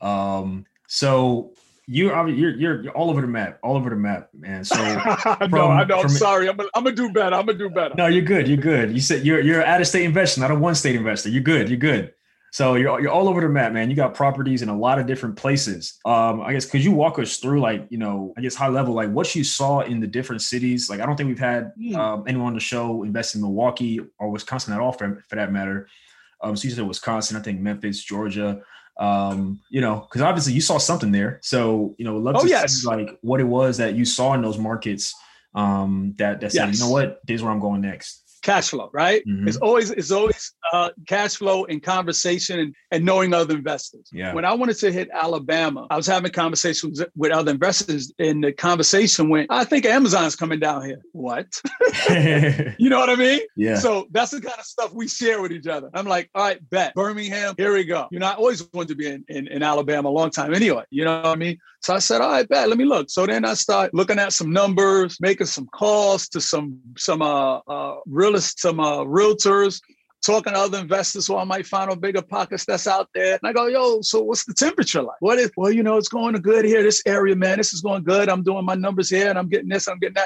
So you're all over the map, man. So I know. I'm sorry. I'm gonna do better. No, you're good. You said you're an out-of-state investor, not a one-state investor. You're good. So you're all over the map, man. You got properties in a lot of different places. I guess, could you walk us through high level, like what you saw in the different cities? Like, I don't think we've had anyone on the show invest in Milwaukee or Wisconsin at all for that matter. So you said Wisconsin, I think Memphis, Georgia, because obviously you saw something there. So, we'd love to see like what it was that you saw in those markets that said, you know what, this is where I'm going next. Cash flow, right? Mm-hmm. It's always cash flow and conversation and knowing other investors. Yeah. When I wanted to hit Alabama, I was having conversations with other investors, and the conversation went, I think Amazon's coming down here. What? You know what I mean? Yeah. So that's the kind of stuff we share with each other. I'm like, all right, bet. Birmingham, here we go. I always wanted to be in Alabama a long time anyway. You know what I mean? So I said, all right, bet, let me look. So then I start looking at some numbers, making some calls to some realtors, talking to other investors who I might find on bigger pockets that's out there. And I go, yo, so what's the temperature like? Well, it's going good here. This area, man, this is going good. I'm doing my numbers here and I'm getting this, I'm getting that.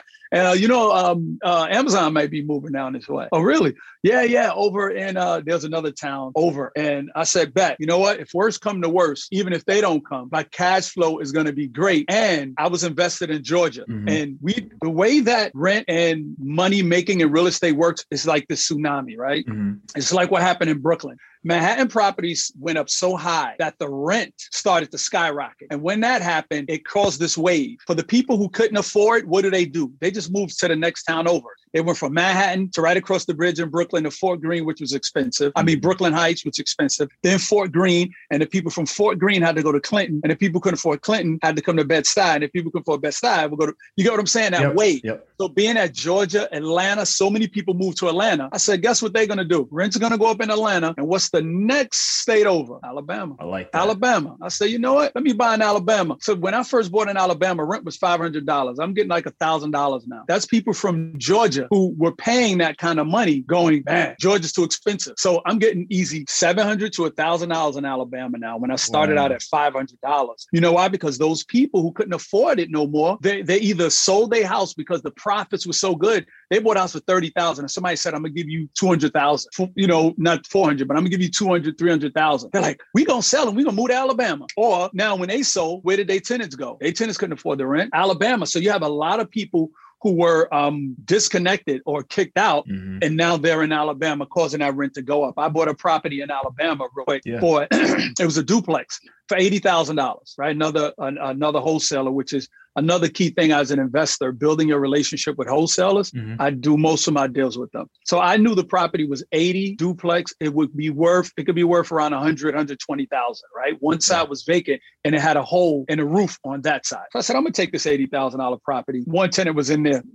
And, Amazon might be moving down this way. Oh, really? Yeah. Over in, there's another town over. And I said, bet, you know what? If worse come to worse, even if they don't come, my cash flow is going to be great. And I was invested in Georgia. Mm-hmm. And the way that rent and money making in real estate works is like the tsunami, right? Mm-hmm. It's like what happened in Brooklyn. Manhattan properties went up so high that the rent started to skyrocket. And when that happened, it caused this wave. For the people who couldn't afford, what do? They just moved to the next town over. They went from Manhattan to right across the bridge in Brooklyn to Fort Greene, which was expensive. Brooklyn Heights, which was expensive. Then Fort Greene, and the people from Fort Greene had to go to Clinton. And the people who couldn't afford Clinton had to come to Bed-Stuy. And if people couldn't afford Bed-Stuy, would go to, you get what I'm saying? That wave. Yep. So being at Georgia, Atlanta, so many people moved to Atlanta. I said, guess what they're going to do? Rents are going to go up in Atlanta. And what's the next state over? Alabama. I like that. Alabama. I said, you know what? Let me buy in Alabama. So when I first bought in Alabama, rent was $500. I'm getting like $1,000 now. That's people from Georgia who were paying that kind of money going, man, Georgia's too expensive. So I'm getting easy $700 to $1,000 in Alabama now when I started out at $500. You know why? Because those people who couldn't afford it no more, they either sold their house because the profits were so good. They bought a house for $30,000 and somebody said, I'm going to give you $200,000, not 400, but I'm going to give you 200, 300,000. They're like, we going to sell them. We going to move to Alabama. Or now when they sold, where did their tenants go? Their tenants couldn't afford the rent. Alabama. So you have a lot of people who were disconnected or kicked out, and now they're in Alabama, causing that rent to go up. I bought a property in Alabama real quick for it was a duplex for $80,000, right? Another wholesaler, which is another key thing as an investor, building your relationship with wholesalers. I do most of my deals with them. So I knew the property was 80 duplex. It could be worth around 100, 120,000, right? One side was vacant and it had a hole in the roof on that side. So I said, I'm gonna take this $80,000 property. One tenant was in there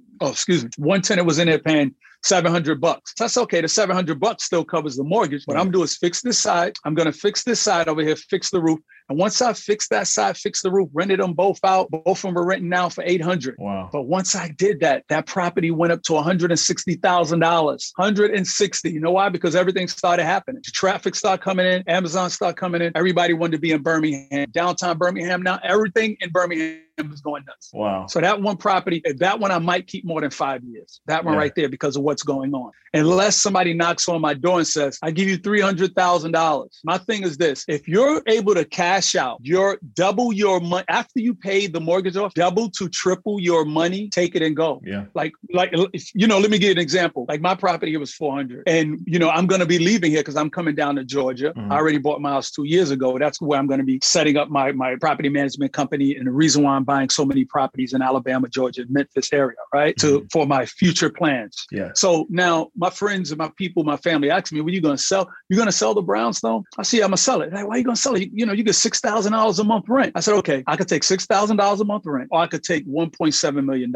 paying $700. So that's okay. The $700 still covers the mortgage. What I'm gonna do is fix this side. I'm gonna fix this side over here, fix the roof. And once I fix that side, fix the roof, rented them both out. Both of them are renting now for $800. Wow. But once I did that, that property went up to $160,000. $160. You know why? Because everything started happening. The traffic started coming in. Amazon started coming in. Everybody wanted to be in Birmingham. Downtown Birmingham now, everything in Birmingham is going nuts. Wow. So that one property, that one I might keep more than 5 years. That one right there because of what's going on. Unless somebody knocks on my door and says, I give you $300,000. My thing is this, if you're able to cash out, double your money, after you pay the mortgage off, double to triple your money, take it and go. Yeah. Like, let me give you an example. Like my property here was $400. And, I'm going to be leaving here because I'm coming down to Georgia. I already bought my house 2 years ago. That's where I'm going to be setting up my property management company. And the reason why I'm buying so many properties in Alabama, Georgia, Memphis area, right? For my future plans. Yeah. So now my friends and my people, my family ask me, what are you going to sell? You're going to sell the brownstone? I say, I'm going to sell it. Like, why are you going to sell it? You get $6,000 a month rent. I said, okay, I could take $6,000 a month rent, or I could take $1.7 million.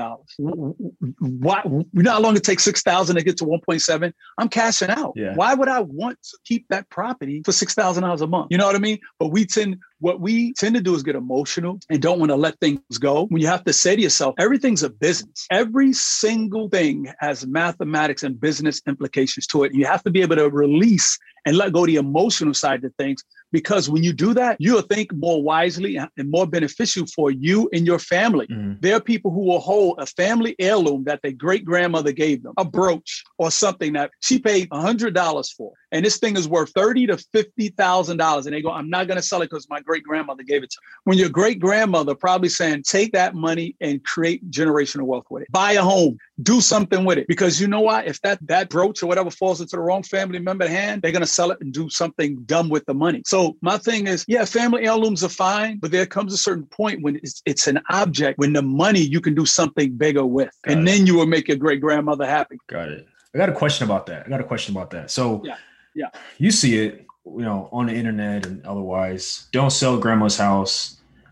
Why? You know how long it takes $6,000 to get to 1.7? I'm cashing out. Yeah. Why would I want to keep that property for $6,000 a month? You know what I mean? But what we tend to do is get emotional and don't want to let things go. When you have to say to yourself, everything's a business. Every single thing has mathematics and business implications to it. You have to be able to release and let go the emotional side of things, because when you do that, you'll think more wisely and more beneficial for you and your family. There are people who will hold a family heirloom that their great-grandmother gave them, a brooch or something that she paid $100 for. And this thing is worth $30,000 to $50,000. And they go, I'm not going to sell it because my great-grandmother gave it to me. When your great-grandmother probably saying, take that money and create generational wealth with it. Buy a home. Do something with it. Because you know why? If that brooch or whatever falls into the wrong family member's hand, they're going to sell it and do something dumb with the money. So my thing is, family heirlooms are fine, but there comes a certain point when it's an object, when the money you can do something bigger with. Then you will make your great-grandmother happy. Got it. I got a question about that. So yeah, you see it, on the internet and otherwise. Don't sell grandma's house.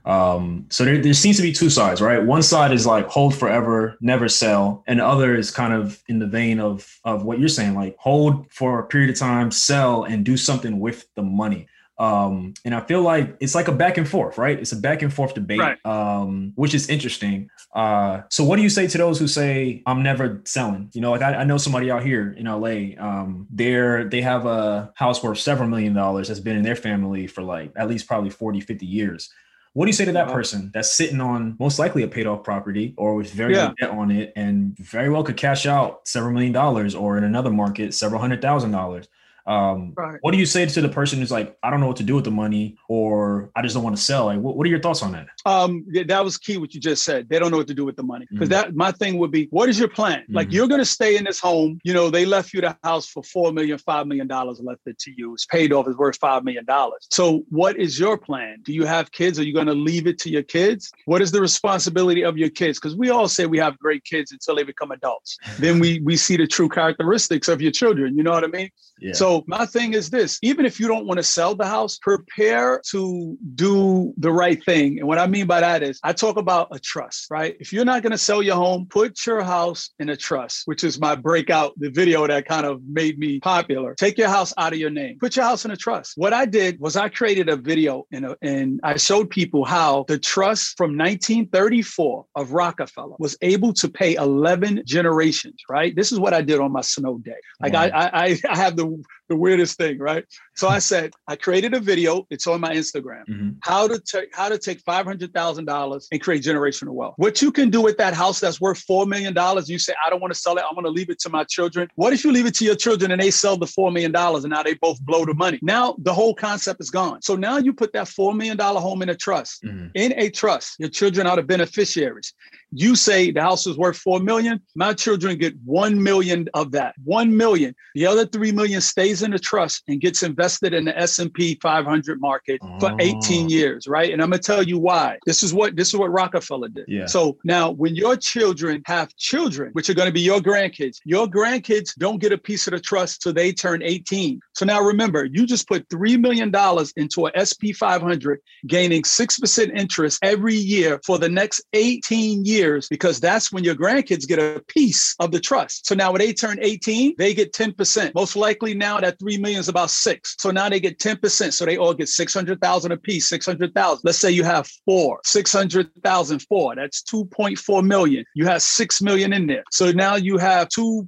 So there seems to be two sides, right? One side is like hold forever, never sell. And the other is kind of in the vein of what you're saying, like hold for a period of time, sell and do something with the money. And I feel like it's like a back and forth, right? It's a back and forth debate, right. Which is interesting. So what do you say to those who say, I'm never selling? You know, like I know somebody out here in LA, they have a house worth several $1 million that's been in their family for like at least probably 40, 50 years. What do you say to that person that's sitting on most likely a paid off property or with very little debt on it and very well could cash out several $1 million or in another market, several $100,000? Right. What do you say to the person who's like, I don't know what to do with the money, or I just don't want to sell? Like, what are your thoughts on that? That was key, what you just said. They don't know what to do with the money. Because my thing would be, what is your plan? Like, you're going to stay in this home. You know, they left you the house for $4 million, $5 million left it to you. It's paid off. It's worth $5 million. So what is your plan? Do you have kids? Are you going to leave it to your kids? What is the responsibility of your kids? Because we all say we have great kids until they become adults. Then we see the true characteristics of your children. You know what I mean? Yeah. So my thing is this, even if you don't want to sell the house, prepare to do the right thing. And what I mean by that is I talk about a trust, right? If you're not going to sell your home, put your house in a trust, which is my breakout, the video that kind of made me popular. Take your house out of your name. Put your house in a trust. What I did was I created a video and I showed people how the trust from 1934 of Rockefeller was able to pay 11 generations, right? This is what I did on my snow day. Like I have the weirdest thing, right? So I said, I created a video. It's on my Instagram. How to take $500,000 and create generational wealth. What you can do with that house that's worth $4 million, you say, I don't want to sell it. I'm going to leave it to my children. What if you leave it to your children and they sell the $4 million and now they both blow the money? Now the whole concept is gone. So now you put that $4 million home in a trust. In a trust, your children are the beneficiaries. You say the house is worth $4 million. My children get $1 million of that. $1 million. The other $3 million stays in the trust and gets invested in the S&P 500 market for 18 years, right? And I'm going to tell you why. This is what Rockefeller did. Yeah. So now when your children have children, which are going to be your grandkids don't get a piece of the trust till they turn 18. So now remember, you just put $3 million into an SP 500, gaining 6% interest every year for the next 18 years, because that's when your grandkids get a piece of the trust. So now when they turn 18, they get 10%. Most likely now that 3 million is about 6. So now they get 10%. So they all get 600,000 a piece, 600,000. Let's say you have 600,000, that's 2.4 million. You have 6 million in there. So now you have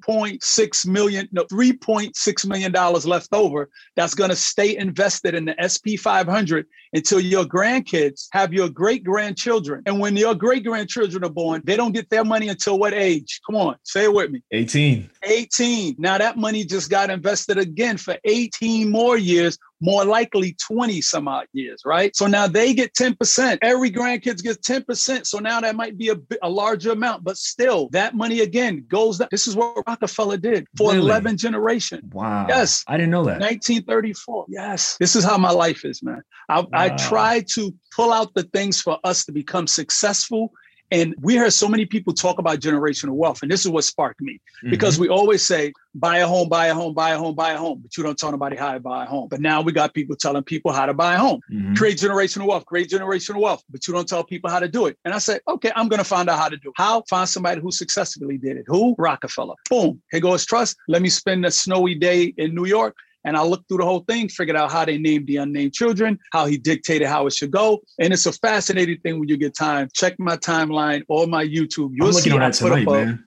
3.6 million dollars left over. That's going to stay invested in the SP 500 until your grandkids have your great grandchildren. And when your great grandchildren are born, they don't get their money until what age? Come on, say it with me. 18. Now that money just got invested again for 18 more years, more likely 20 some odd years, right? So now they get 10%. Every grandkids gets 10%. So now that might be a larger amount, but still that money again goes up. This is what Rockefeller did for 11 generations. Wow. Yes. I didn't know that. 1934. Yes. This is how my life is, man. I try to pull out the things for us to become successful. And we heard so many people talk about generational wealth. And this is what sparked me, because we always say, buy a home, buy a home, buy a home, buy a home. But you don't tell nobody how to buy a home. But now we got people telling people how to buy a home, create generational wealth, but you don't tell people how to do it. And I said, okay, I'm going to find out how to do it. How? Find somebody who successfully did it. Who? Rockefeller. Boom. Here goes trust. Let me spend a snowy day in New York. And I looked through the whole thing, figured out how they named the unnamed children, how he dictated how it should go. And it's a fascinating thing when you get time. Check my timeline or my YouTube. I'm looking at that tonight, man.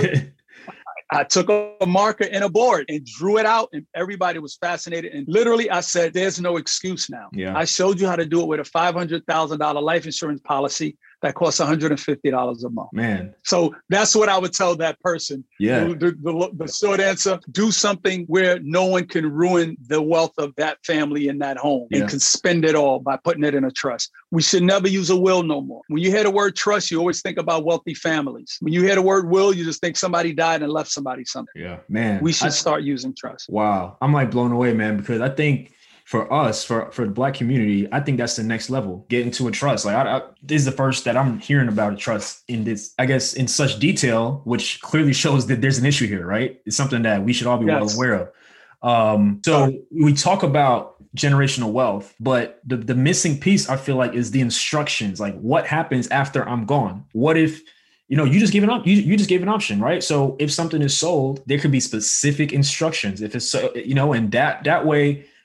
I took a marker and a board and drew it out, and everybody was fascinated. And literally I said, there's no excuse now. Yeah. I showed you how to do it with a $500,000 life insurance policy that costs $150 a month. Man. So that's what I would tell that person. Yeah. The short answer, do something where no one can ruin the wealth of that family in that home and can spend it all by putting it in a trust. We should never use a will no more. When you hear the word trust, you always think about wealthy families. When you hear the word will, you just think somebody died and left somebody something. Yeah, man. We should start using trust. Wow. I'm like blown away, man, because I think for us, for the Black community, I think that's the next level, get into a trust. Like this is the first that I'm hearing about a trust in this, I guess, in such detail, which clearly shows that there's an issue here, right? It's something that we should all be well aware of. So we talk about generational wealth, but the missing piece, I feel like, is the instructions. Like, what happens after I'm gone? What if, you just gave you just gave an option, right? So if something is sold, there could be specific instructions. If it's so, and that way,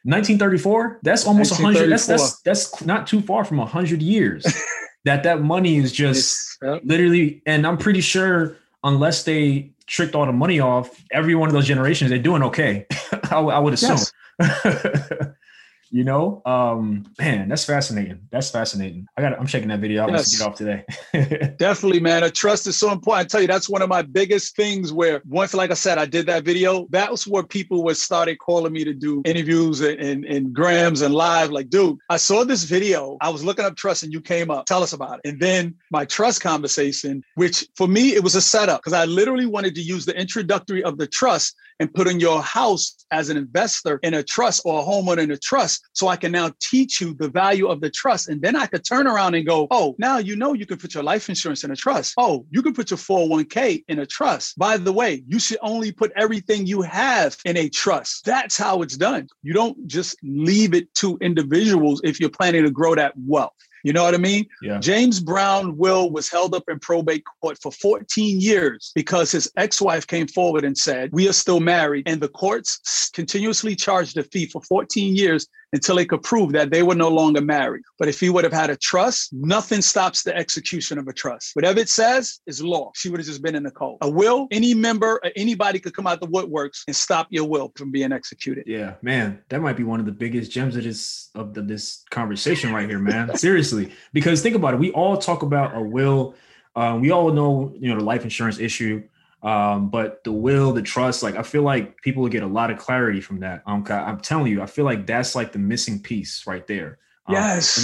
1934. That's almost 100. 1934. That's not too far from 100 years. that money is just literally, and I'm pretty sure unless they tricked all the money off, every one of those generations, they're doing okay. I would assume. Yes. You know, man, that's fascinating. That's fascinating. I'm checking that video out. Yes. To get off today. Definitely, man. A trust is so important. I tell you, that's one of my biggest things where once, like I said, I did that video. That was where people started calling me to do interviews and grams and live. Like, dude, I saw this video. I was looking up trust and you came up. Tell us about it. And then my trust conversation, which for me, it was a setup because I literally wanted to use the introductory of the trust and put in your house as an investor in a trust or a homeowner in a trust. So I can now teach you the value of the trust. And then I could turn around and go, oh, now you know you can put your life insurance in a trust. Oh, you can put your 401k in a trust. By the way, you should only put everything you have in a trust. That's how it's done. You don't just leave it to individuals if you're planning to grow that wealth. You know what I mean? Yeah. James Brown will was held up in probate court for 14 years because his ex-wife came forward and said, we are still married. And the courts continuously charged a fee for 14 years until they could prove that they were no longer married. But if he would have had a trust, nothing stops the execution of a trust. Whatever it says is law. She would have just been in the cold. A will, any member or anybody could come out the woodworks and stop your will from being executed. Yeah, man, that might be one of the biggest gems of this conversation right here, man. Seriously, because think about it. We all talk about a will. We all know, the life insurance issue. But the will, the trust, like I feel like people will get a lot of clarity from that. I'm telling you, I feel like that's like the missing piece right there. Yes.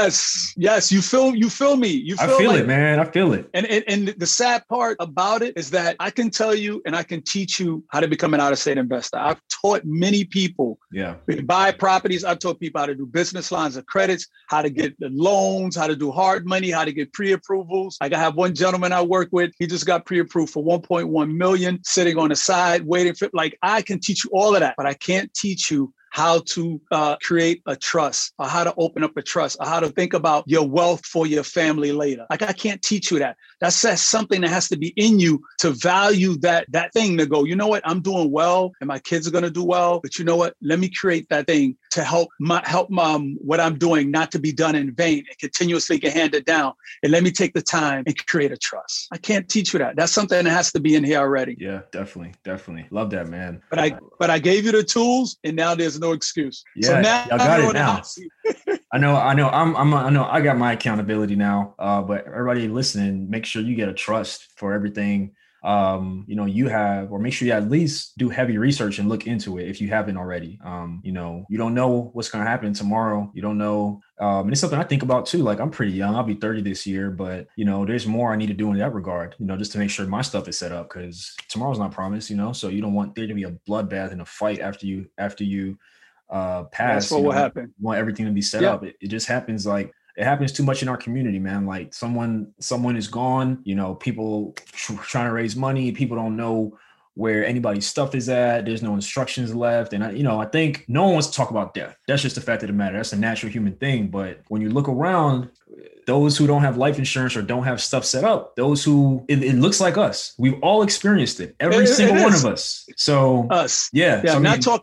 You feel me. I feel it, man. I feel it. And the sad part about it is that I can tell you and I can teach you how to become an out-of-state investor. I've taught many people to buy properties. I've taught people how to do business lines of credits, how to get the loans, how to do hard money, how to get pre-approvals. Like I have one gentleman I work with. He just got pre-approved for 1.1 million sitting on the side waiting for, like, I can teach you all of that, but I can't teach you how to create a trust, or how to open up a trust, or how to think about your wealth for your family later. Like I can't teach you that. That's something that has to be in you to value that thing, to go, you know what, I'm doing well and my kids are going to do well, but you know what, let me create that thing to help what I'm doing not to be done in vain and continuously get handed down. And let me take the time and create a trust. I can't teach you that. That's something that has to be in here already. Yeah, definitely. Love that, man. But I gave you the tools and now there's no excuse. Yeah, so now I got it now. I know. I know. I got my accountability now. But everybody listening, make sure you get a trust for everything. You have, or make sure you at least do heavy research and look into it if you haven't already. You don't know what's going to happen tomorrow. You don't know. And it's something I think about too. Like I'm pretty young. I'll be 30 this year, but there's more I need to do in that regard, just to make sure my stuff is set up, because tomorrow's not promised, so you don't want there to be a bloodbath and a fight after you pass. That's what will happen. You want everything to be set up. It just happens it happens too much in our community, man. Like someone is gone, people trying to raise money. People don't know where anybody's stuff is at. There's no instructions left. And I think no one wants to talk about death. That's just the fact of the matter. That's a natural human thing. But when you look around, those who don't have life insurance or don't have stuff set up, those who it looks like us, we've all experienced it. Every single one of us. So us. Yeah. So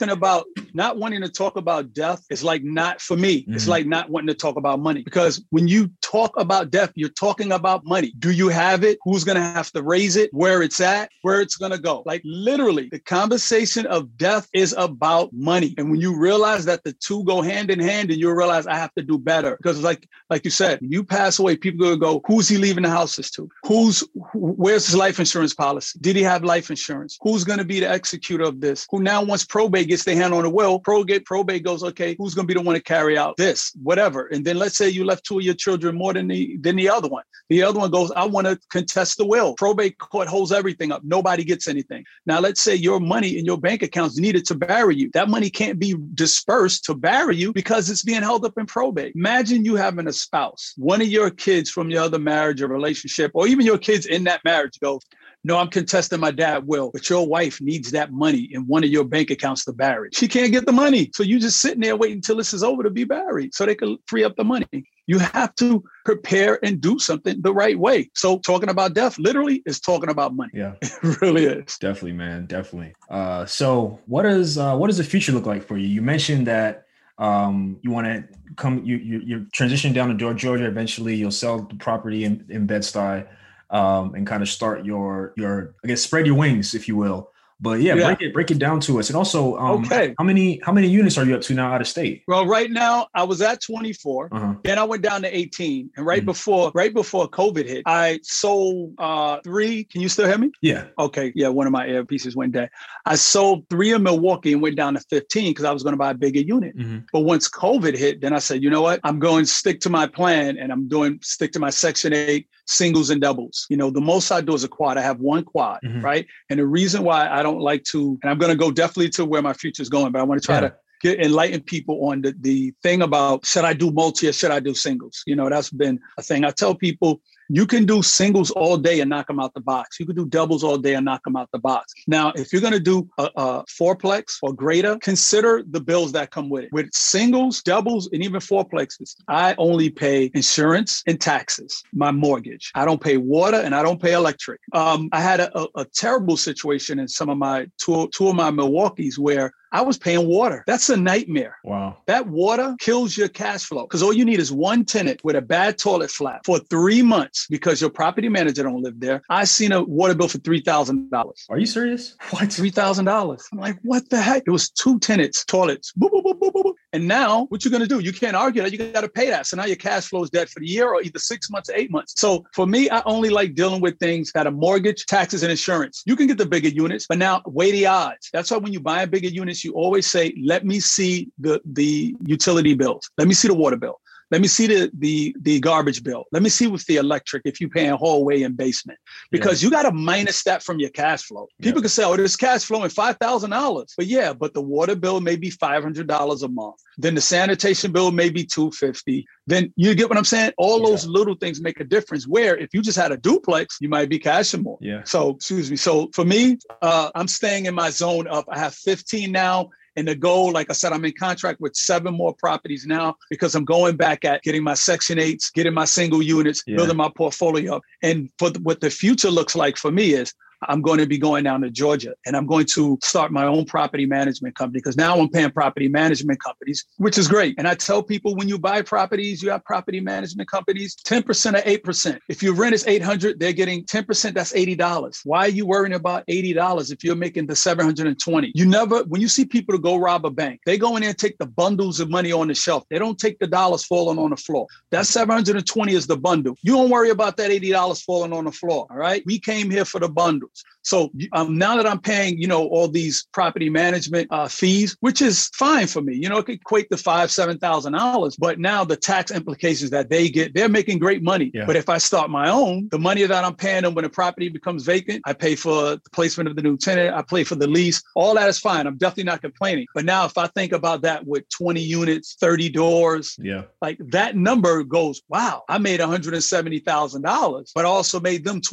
not wanting to talk about death is like not for me. Mm-hmm. It's like not wanting to talk about money, because when you talk about death, you're talking about money. Do you have it? Who's going to have to raise it? Where it's at? Where it's going to go? Like literally the conversation of death is about money. And when you realize that the two go hand in hand, and you realize I have to do better, because like you said, you pass away, people are going to go, who's he leaving the houses to? Where's his life insurance policy? Did he have life insurance? Who's going to be the executor of this? Who now, once probate gets their hand on the will, probate goes, okay, who's going to be the one to carry out this, whatever. And then let's say you left two of your children more than the other one. The other one goes, I want to contest the will. Probate court holds everything up. Nobody gets anything. Now, let's say your money in your bank accounts needed to bury you. That money can't be dispersed to bury you because it's being held up in probate. Imagine you having a spouse, one of your kids from your other marriage or relationship, or even your kids in that marriage goes, no, I'm contesting my dad will, but your wife needs that money in one of your bank accounts to bury. She can't get the money. So you just sitting there waiting until this is over to be buried so they can free up the money. You have to prepare and do something the right way. So talking about death literally is talking about money. Yeah, it really is. Definitely, man. Definitely. So what does the future look like for you? You mentioned that You want to you transition down to Georgia. Eventually you'll sell the property in Bed-Stuy, and kind of start your, I guess, spread your wings, if you will. But break it down to us. And also, how many units are you up to now out of state? Well, right now I was at 24. Then I went down to 18. And right before COVID hit, I sold 3. Can you still hear me? Yeah. Okay. Yeah. One of my earpieces went dead. I sold 3 in Milwaukee and went down to 15 because I was going to buy a bigger unit. But once COVID hit, then I said, you know what? I'm going to stick to my plan, and stick to my Section 8 singles and doubles. You know, the most I do is a quad. I have 1 quad, right? And the reason why I don't like to, and I'm going to go definitely to where my future is going, but I want to try to enlighten people on the thing about, should I do multi or should I do singles? You know, that's been a thing. I tell people, you can do singles all day and knock them out the box. You can do doubles all day and knock them out the box. Now, if you're going to do a fourplex or greater, consider the bills that come with it. With singles, doubles, and even fourplexes, I only pay insurance and taxes, my mortgage. I don't pay water and I don't pay electric. I had a terrible situation in some of my two of my Milwaukees where I was paying water. That's a nightmare. Wow. That water kills your cash flow because all you need is one tenant with a bad toilet flap for 3 months because your property manager don't live there. I seen a water bill for $3,000. Are you serious? What? $3,000. I'm like, what the heck? It was 2 tenants, toilets. Boop, boop, boop, boop, boop. And now what you're going to do? You can't argue that. You got to pay that. So now your cash flow is dead for the year or either 6 months or 8 months. So for me, I only like dealing with things that are mortgage, taxes, and insurance. You can get the bigger units, but now weigh the odds. That's why when you buy bigger units, you always say, let me see the utility bills. Let me see the water bill. Let me see the garbage bill. Let me see with the electric if you're paying hallway and basement, because you got to minus that from your cash flow. People can say, oh, there's cash flowing $5,000. But the water bill may be $500 a month. Then the sanitation bill may be $250. Then you get what I'm saying? All those little things make a difference, where if you just had a duplex, you might be cashing more. Yeah. So, excuse me. So for me, I'm staying in my zone of, I have 15 now. And the goal, like I said, I'm in contract with 7 more properties now because I'm going back at getting my Section 8s, getting my single units, building my portfolio up. And for what the future looks like for me is, I'm going to be going down to Georgia and I'm going to start my own property management company, because now I'm paying property management companies, which is great. And I tell people, when you buy properties, you have property management companies, 10% or 8%. If your rent is $800, they're getting 10%, that's $80. Why are you worrying about $80 if you're making the $720? When you see people to go rob a bank, they go in there and take the bundles of money on the shelf. They don't take the dollars falling on the floor. That $720 is the bundle. You don't worry about that $80 falling on the floor. All right. We came here for the bundles. So now that I'm paying, all these property management fees, which is fine for me, it could equate to $5,000, $7,000. But now the tax implications that they get, they're making great money. Yeah. But if I start my own, the money that I'm paying them when the property becomes vacant, I pay for the placement of the new tenant, I pay for the lease. All that is fine. I'm definitely not complaining. But now if I think about that with 20 units, 30 doors, like that number goes, wow, I made $170,000, but I also made them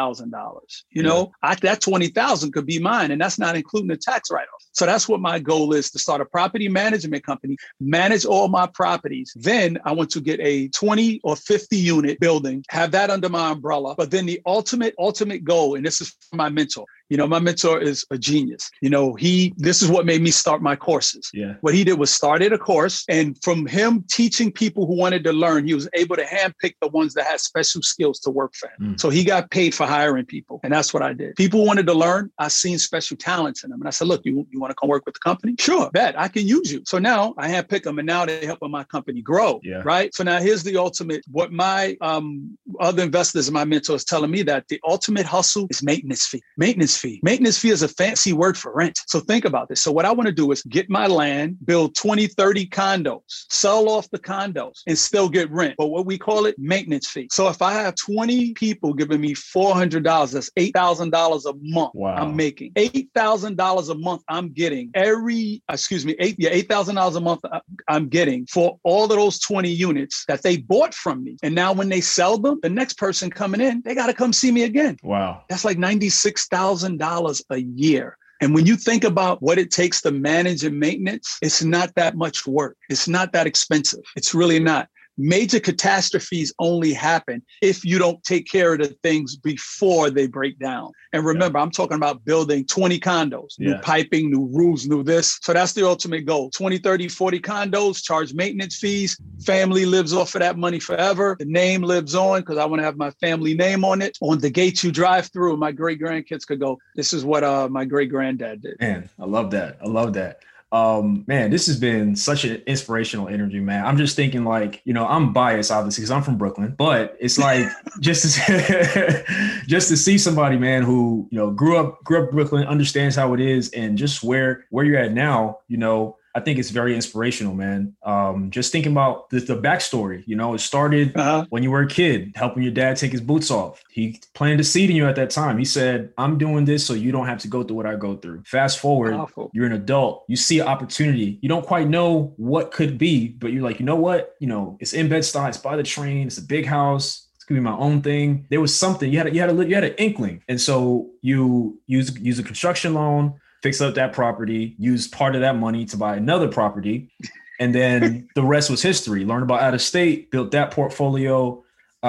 $20,000. That $20,000 could be mine, and that's not including the tax write-off. So that's what my goal is, to start a property management company, manage all my properties. Then I want to get a 20 or 50 unit building, have that under my umbrella. But then the ultimate goal, and this is for my mentor. My mentor is a genius. This is what made me start my courses. Yeah. What he did was started a course, and from him teaching people who wanted to learn, he was able to handpick the ones that had special skills to work for him. So he got paid for hiring people. And that's what I did. People wanted to learn. I seen special talents in them. And I said, look, you want to come work with the company? Sure, bet I can use you. So now I handpick them, and now they're helping my company grow. Yeah. Right. So now here's the ultimate, what my other investors and my mentors telling me, that the ultimate hustle is maintenance fee. Maintenance fee is a fancy word for rent. So think about this. So what I want to do is get my land, build 20, 30 condos, sell off the condos, and still get rent. But what we call it, maintenance fee. So if I have 20 people giving me $400, that's $8,000 a month. Wow. I'm making $8,000 a month. I'm getting $8,000 a month I'm getting for all of those 20 units that they bought from me. And now when they sell them, the next person coming in, they got to come see me again. Wow. That's like $96,000 a year. And when you think about what it takes to manage and maintenance, it's not that much work. It's not that expensive. It's really not. major catastrophes only happen if you don't take care of the things before they break down. And remember, I'm talking about building 20 condos, new piping, new roofs, new this. So that's the ultimate goal. 20, 30, 40 condos, charge maintenance fees. Family lives off of that money forever. The name lives on because I want to have my family name on it. On the gates you drive through, my great grandkids could go, this is what my great granddad did. Man, I love that. I love that. Man, this has been such an inspirational interview, man. I'm just thinking like, I'm biased obviously because I'm from Brooklyn, but it's like just to see somebody, man, who, grew up Brooklyn, understands how it is, and just where you're at now, I think it's very inspirational, man. Just thinking about the backstory, it started when you were a kid, helping your dad take his boots off. He planted a seed in you at that time. He said, I'm doing this so you don't have to go through what I go through. Fast forward, You're an adult. You see an opportunity. You don't quite know what could be, but you're like, you know what? It's in Bed-Stuy. It's by the train. It's a big house. It's gonna be my own thing. There was something. You had an inkling, and so you use a construction loan, fix up that property, use part of that money to buy another property. And then the rest was history. Learned about out of state, built that portfolio.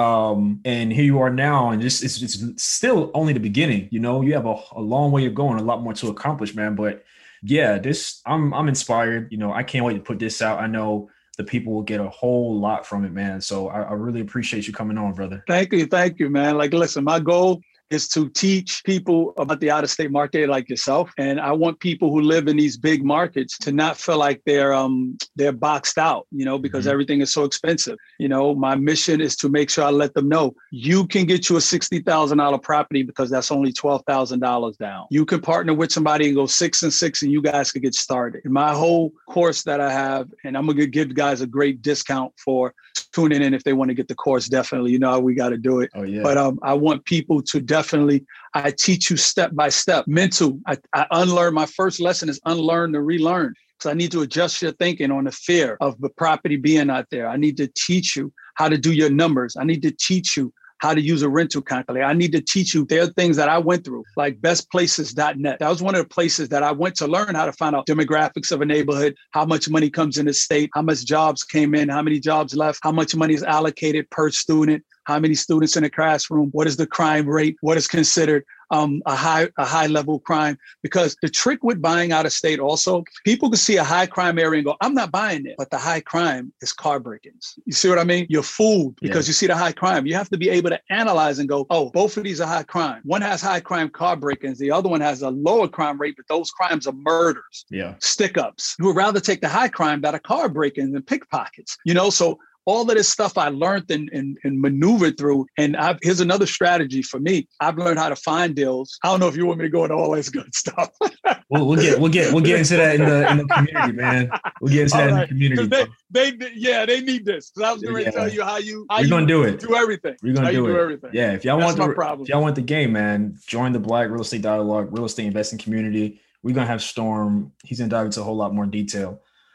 And here you are now. And it's still only the beginning. You have a long way of going, a lot more to accomplish, man. But yeah, I'm inspired. I can't wait to put this out. I know the people will get a whole lot from it, man. So I really appreciate you coming on, brother. Thank you, man. Like, listen, my goal is to teach people about the out-of-state market like yourself. And I want people who live in these big markets to not feel like they're boxed out, because everything is so expensive. My mission is to make sure I let them know you can get you a $60,000 property because that's only $12,000 down. You can partner with somebody and go 6 and 6 and you guys could get started. And my whole course that I have, and I'm going to give guys a great discount for tuning in if they want to get the course, definitely. How we got to do it. Oh, yeah. But I want people to definitely, I teach you step by step. Mental, I unlearn. My first lesson is unlearn to relearn. So I need to adjust your thinking on the fear of the property being out there. I need to teach you how to do your numbers. I need to teach you how to use a rental calculator. I need to teach you. There are things that I went through, like bestplaces.net. That was one of the places that I went to learn how to find out demographics of a neighborhood, how much money comes in the state, how much jobs came in, how many jobs left, how much money is allocated per student, how many students in a classroom, what is the crime rate, what is considered a high level crime. Because the trick with buying out of state also, people can see a high crime area and go, I'm not buying it. But the high crime is car break-ins. You see what I mean? You're fooled because you see the high crime. You have to be able to analyze and go, oh, both of these are high crime. One has high crime car break-ins. The other one has a lower crime rate, but those crimes are murders, stick-ups. You would rather take the high crime that are car break-ins and pickpockets, so all of this stuff I learned and maneuvered through. And here's another strategy for me. I've learned how to find deals. I don't know if you want me to go into all this good stuff. We'll get into that in the community, man. We'll get into that in the community. They need this. I was going to tell you how we're gonna do it. Do everything. We're gonna do everything. Yeah. If y'all want the game, man, join the Black Real Estate Dialogue, real estate investing community. We're gonna have Storm. He's gonna dive into a whole lot more detail.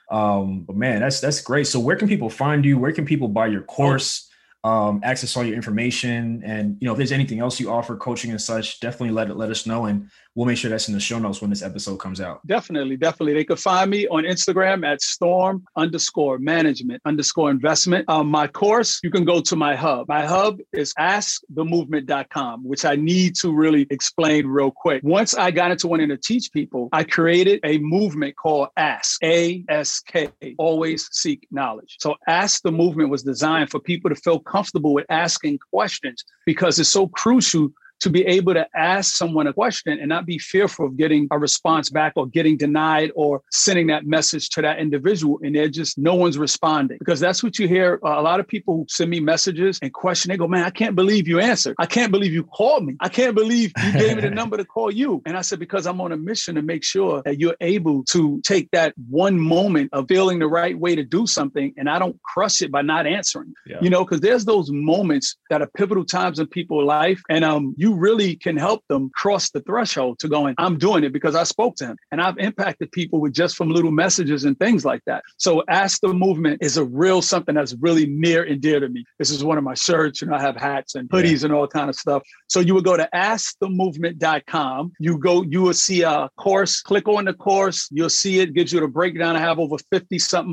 But man, that's great. So where can people find you? Where can people buy your course, access all your information? And, if there's anything else you offer, coaching and such, definitely let us know. And we'll make sure that's in the show notes when this episode comes out. Definitely. They can find me on Instagram at storm_management_investment. My course, you can go to my hub. My hub is askthemovement.com, which I need to really explain real quick. Once I got into wanting to teach people, I created a movement called ASK, A-S-K, always seek knowledge. So Ask the Movement was designed for people to feel comfortable with asking questions because it's so crucial to be able to ask someone a question and not be fearful of getting a response back or getting denied or sending that message to that individual and no one's responding. Because that's what you hear. A lot of people who send me messages and question, they go, man, I can't believe you answered. I can't believe you called me. I can't believe you gave me the number to call you. And I said, because I'm on a mission to make sure that you're able to take that one moment of feeling the right way to do something. And I don't crush it by not answering, because there's those moments that are pivotal times in people's life. And you really can help them cross the threshold to going, I'm doing it because I spoke to him. And I've impacted people with just from little messages and things like that. So Ask the Movement is a real something that's really near and dear to me. This is one of my shirts, I have hats and hoodies and all kind of stuff. So you would go to askthemovement.com. You will see a course, click on the course. You'll see it gives you the breakdown. I have over 50 something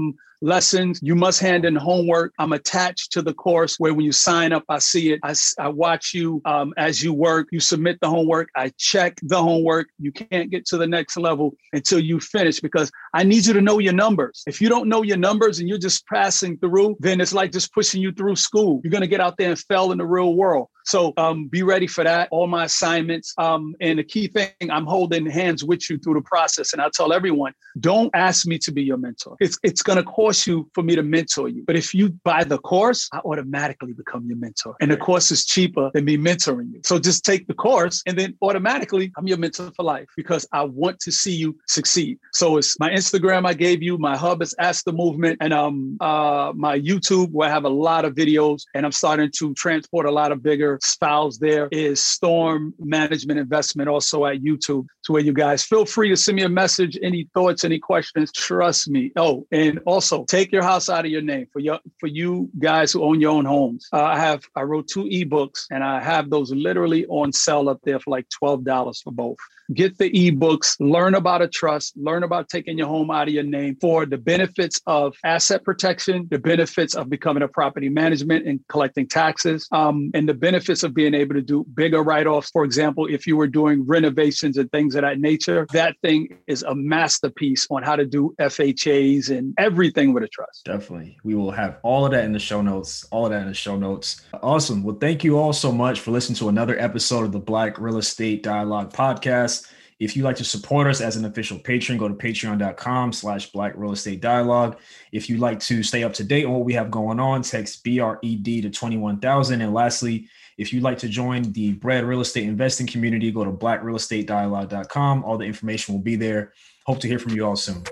lessons. You must hand in homework. I'm attached to the course where when you sign up, I see it. I watch you as you work. You submit the homework. I check the homework. You can't get to the next level until you finish, because I need you to know your numbers. If you don't know your numbers and you're just passing through, then it's like just pushing you through school. You're going to get out there and fail in the real world. So be ready for that. All my assignments. And the key thing, I'm holding hands with you through the process. And I tell everyone, don't ask me to be your mentor. It's going to cost you for me to mentor you. But if you buy the course, I automatically become your mentor. And the course is cheaper than me mentoring you. So just take the course and then automatically I'm your mentor for life, because I want to see you succeed. So it's my Instagram I gave you. My hub is Ask the Movement. And my YouTube, where I have a lot of videos and I'm starting to transport a lot of bigger files there, is Storm Management Investment, also at YouTube. So where you guys feel free to send me a message, any thoughts, any questions, trust me. Oh, and also take your house out of your name for you guys who own your own homes. I wrote 2 ebooks and I have those literally on sale up there for like $12 for both. Get the ebooks, learn about a trust, learn about taking your home out of your name for the benefits of asset protection, the benefits of becoming a property management and collecting taxes, and the benefits of being able to do bigger write-offs. For example, if you were doing renovations and things of that nature, that thing is a masterpiece on how to do FHAs and everything with a trust. Definitely. We will have all of that in the show notes, Awesome. Well, thank you all so much for listening to another episode of the Black Real Estate Dialogue podcast. If you'd like to support us as an official patron, go to patreon.com/Black Real Estate Dialogue. If you'd like to stay up to date on what we have going on, text BRED to 21,000. And lastly, if you'd like to join the Bread Real Estate Investing community, go to blackrealestatedialogue.com. All the information will be there. Hope to hear from you all soon.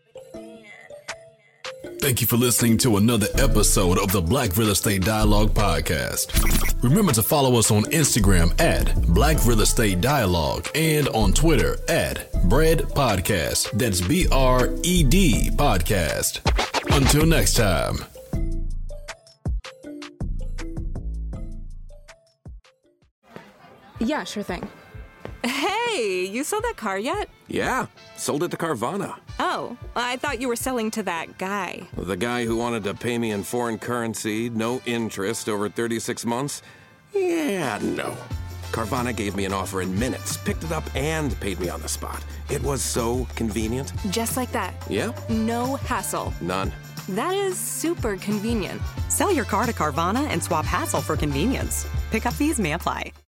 Thank you for listening to another episode of the Black Real Estate Dialogue podcast. Remember to follow us on Instagram at Black Real Estate Dialogue and on Twitter at Bread Podcast. That's BRED Podcast. Until next time. Yeah, sure thing. Hey, you sold that car yet? Yeah, sold it to Carvana. Oh, I thought you were selling to that guy. The guy who wanted to pay me in foreign currency, no interest, over 36 months? Yeah, no. Carvana gave me an offer in minutes, picked it up, and paid me on the spot. It was so convenient. Just like that. Yeah. No hassle. None. That is super convenient. Sell your car to Carvana and swap hassle for convenience. Pickup fees may apply.